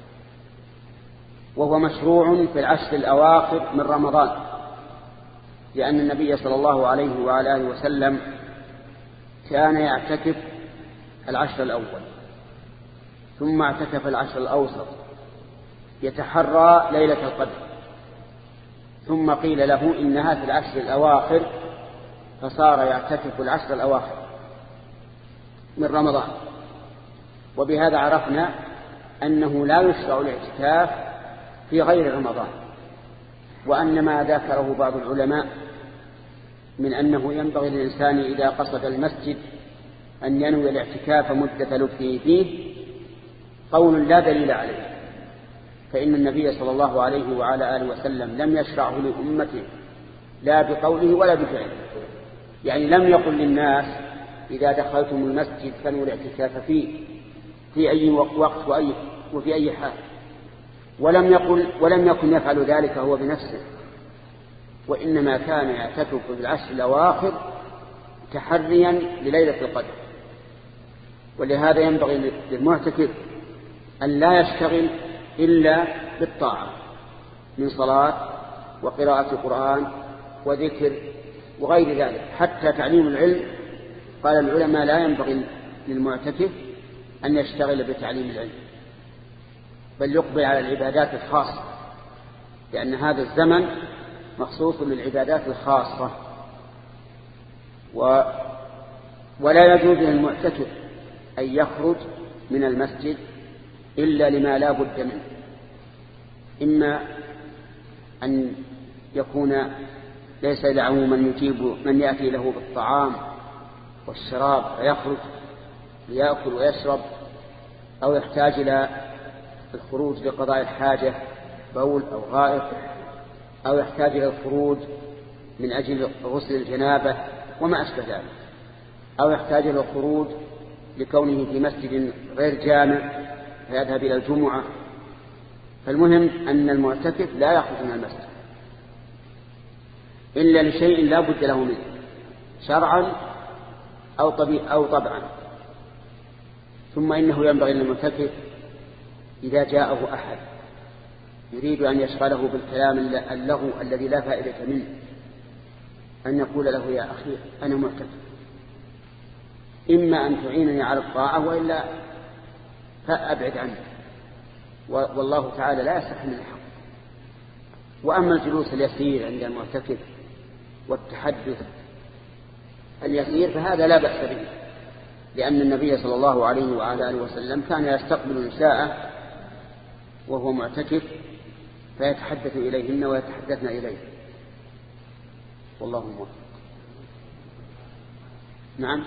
وهو مشروع في العشر الأواخر من رمضان، لأن النبي صلى الله عليه وعلى آله وسلم كان يعتكف العشر الأول، ثم اعتكف العشر الأوسط يتحرى ليلة القدر، ثم قيل له إنها في العشر الأواخر فصار يعتكف العشر الأواخر من رمضان. وبهذا عرفنا أنه لا يشرع الاعتكاف في غير رمضان، وأن ما ذكره بعض العلماء من أنه ينبغي للإنسان إذا قصد المسجد أن ينوي الاعتكاف مدة لبثه فيه قول لا دليل عليه، فإن النبي صلى الله عليه وعلى آله وسلم لم يشرعه لأمته لا بقوله ولا بفعله، يعني لم يقل للناس إذا دخلتم المسجد فنوا الاعتكاف فيه، في أي وقت وأي وفي أي حال، ولم يقل ولم يكن يفعل ذلك هو بنفسه، وإنما كان يعتكف في العشر الأواخر تحريا لليلة القدر. ولهذا ينبغي للمعتكف أن لا يشتغل إلا بالطاعة من صلاة وقراءة القرآن وذكر وغير ذلك. حتى تعليم العلم قال العلماء لا ينبغي للمعتكف أن يشتغل بتعليم العلم، بل يقبل على العبادات الخاصة، لأن هذا الزمن مخصوص للعبادات الخاصة. و... ولا يجوز للمعتكف أن يخرج من المسجد إلا لما لا بد منه، إما أن يكون ليس له من يجيب من يأتي له بالطعام والشراب فيخرج ليأكل ويشرب، أو يحتاج إلى الخروج لقضاء الحاجة بول أو غائط، أو يحتاج إلى الخروج من أجل غسل الجنابة وما أشبه ذلك، أو يحتاج إلى الخروج لكونه في مسجد غير جامع فيذهب إلى الجمعة. فالمهم أن المعتكف لا يخرج من المسجد إلا لشيء لا بد له منه شرعا أو طبيعي أو طبعا. ثم إنه ينبغي للمعتكف إذا جاءه أحد يريد أن يشغله بالكلام اللغو الذي لا فائدة منه أن يقول له يا أخي أنا معتكف، إما أن تعينني على الطاعة وإلا فأبعد عنه، والله تعالى لا يستحي من الحق. وأما الجلوس اليسير عند المعتكف والتحدث اليسير فهذا لا بأس به، لأن النبي صلى الله عليه وعلى آله وسلم كان يستقبل نساءه وهو معتكف فيتحدث إليهن ويتحدثن إليه، والله موفق. نعم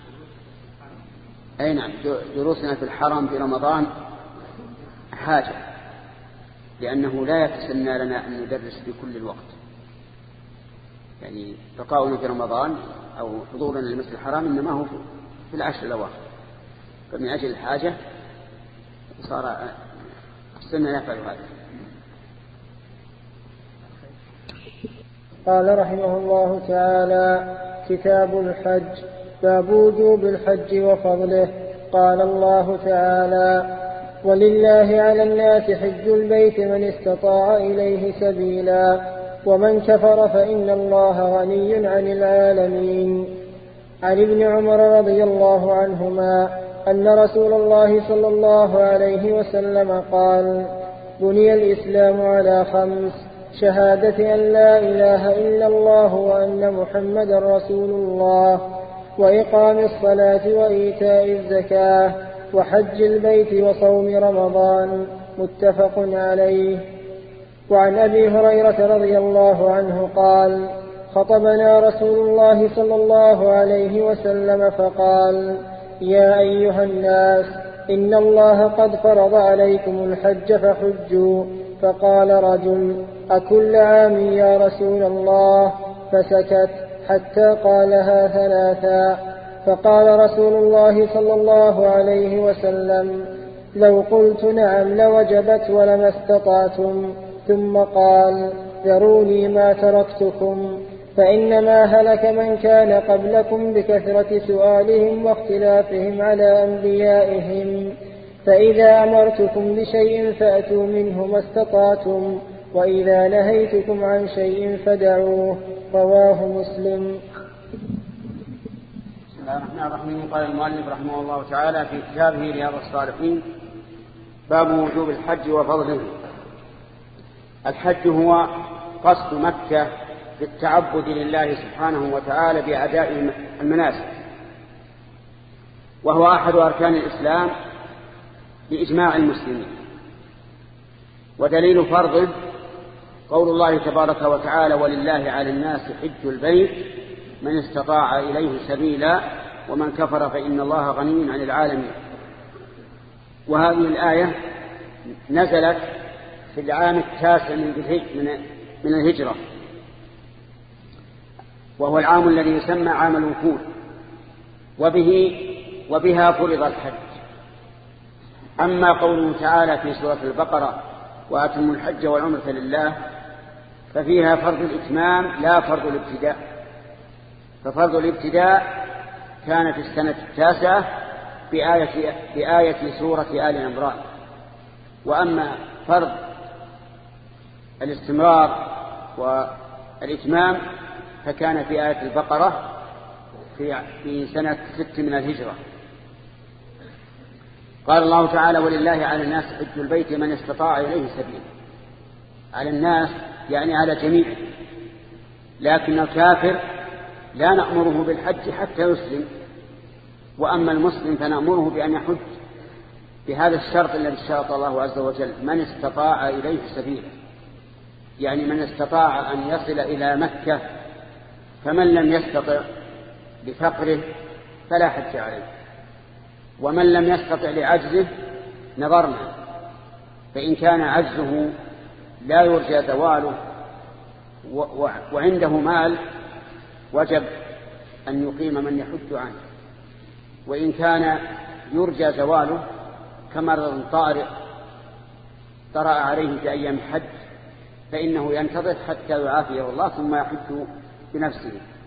أي نعم، جلوسنا في الحرم في رمضان حاجة، لأنه لا يتسنى لنا أن ندرس في كل الوقت، يعني بقاؤنا في رمضان أو حضورنا للمسجد الحرام إنما هو في العشر الأواخر، فمن أجل الحاجة صار السنة يفعل هذا. قال رحمه الله تعالى: كتاب الحج، باب وجوب الحج وفضله. قال الله تعالى: ولله على الناس حج البيت من استطاع إليه سبيلا ومن كفر فإن الله غني عن العالمين. عن ابن عمر رضي الله عنهما أن رسول الله صلى الله عليه وسلم قال: بني الإسلام على خمس: شهادة أن لا إله إلا الله وأن محمدا رسول الله، وإقام الصلاة وإيتاء الزكاة، وحج البيت وصوم رمضان. متفق عليه. وعن أبي هريرة رضي الله عنه قال: خطبنا رسول الله صلى الله عليه وسلم فقال: يا أيها الناس إن الله قد فرض عليكم الحج فحجوا. فقال رجل: أكل عام يا رسول الله؟ فسكت حتى قالها ثلاثا. فقال رسول الله صلى الله عليه وسلم: لو قلت نعم لوجبت ولما استطعتم. ثم قال: ذروني ما تركتكم، فإنما هلك من كان قبلكم بكثرة سؤالهم واختلافهم على أنبيائهم، فإذا أمرتكم بشيء فأتوا منه ما استطعتم، وإذا نهيتكم عن شيء فدعوه. رواه مسلم. بسم الله الرحمن الرحيم. قال المؤلف رحمه الله تعالى في كتابه رياض الصالحين: باب وجوب الحج وفضله. الحج هو قصد مكة بالتعبد لله سبحانه وتعالى بأداء المناسك، وهو أحد أركان الإسلام بإجماع المسلمين. ودليل فرضه قول الله تبارك وتعالى: ولله على الناس حج البيت من استطاع إليه سبيلا ومن كفر فإن الله غني عن العالمين. وهذه الآية نزلت في العام التاسع من الهجرة، وهو العام الذي يسمى عام الوفود، وبه وبها فرض الحج. أما قوله تعالى في سورة البقرة وأتموا الحج والعمرة لله ففيها فرض الإتمام لا فرض الابتداء. ففرض الابتداء كان في السنة التاسعة بآية, بآية سورة آل عمران، وأما فرض الاستمرار والإتمام فكان في آية البقرة في, في سنة ست من الهجرة. قال الله تعالى ولله على الناس حج البيت من استطاع إليه سبيل. على الناس يعني على جميع، لكن الكافر لا نأمره بالحج حتى يسلم، وأما المسلم فنأمره بأن يحج بهذا الشرط الذي اشترط الله عز وجل من استطاع إليه سبيلا، يعني من استطاع أن يصل إلى مكة، فمن لم يستطع بفقره فلا حج عليه، ومن لم يستطع لعجزه نظرنا، فإن كان عجزه لا يرجى زواله وعنده مال وجب أن يقيم من يحج عنه، وإن كان يرجى زواله كمرض طارئ طرأ عليه في أيام الحج فإنه ينتظر حتى يعافيه الله ثم يحج بنفسه.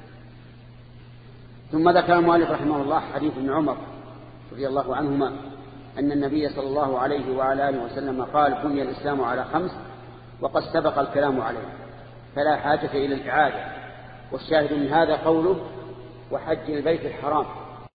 ثم ذكر المؤلف رحمه الله حديث ابن عمر رضي الله عنهما أن النبي صلى الله عليه وعلى آله وسلم قال بني الإسلام على خمس وقد سبق الكلام عليه فلا حاجة إلى الإعادة. والشاهد من هذا قوله وحج البيت الحرام،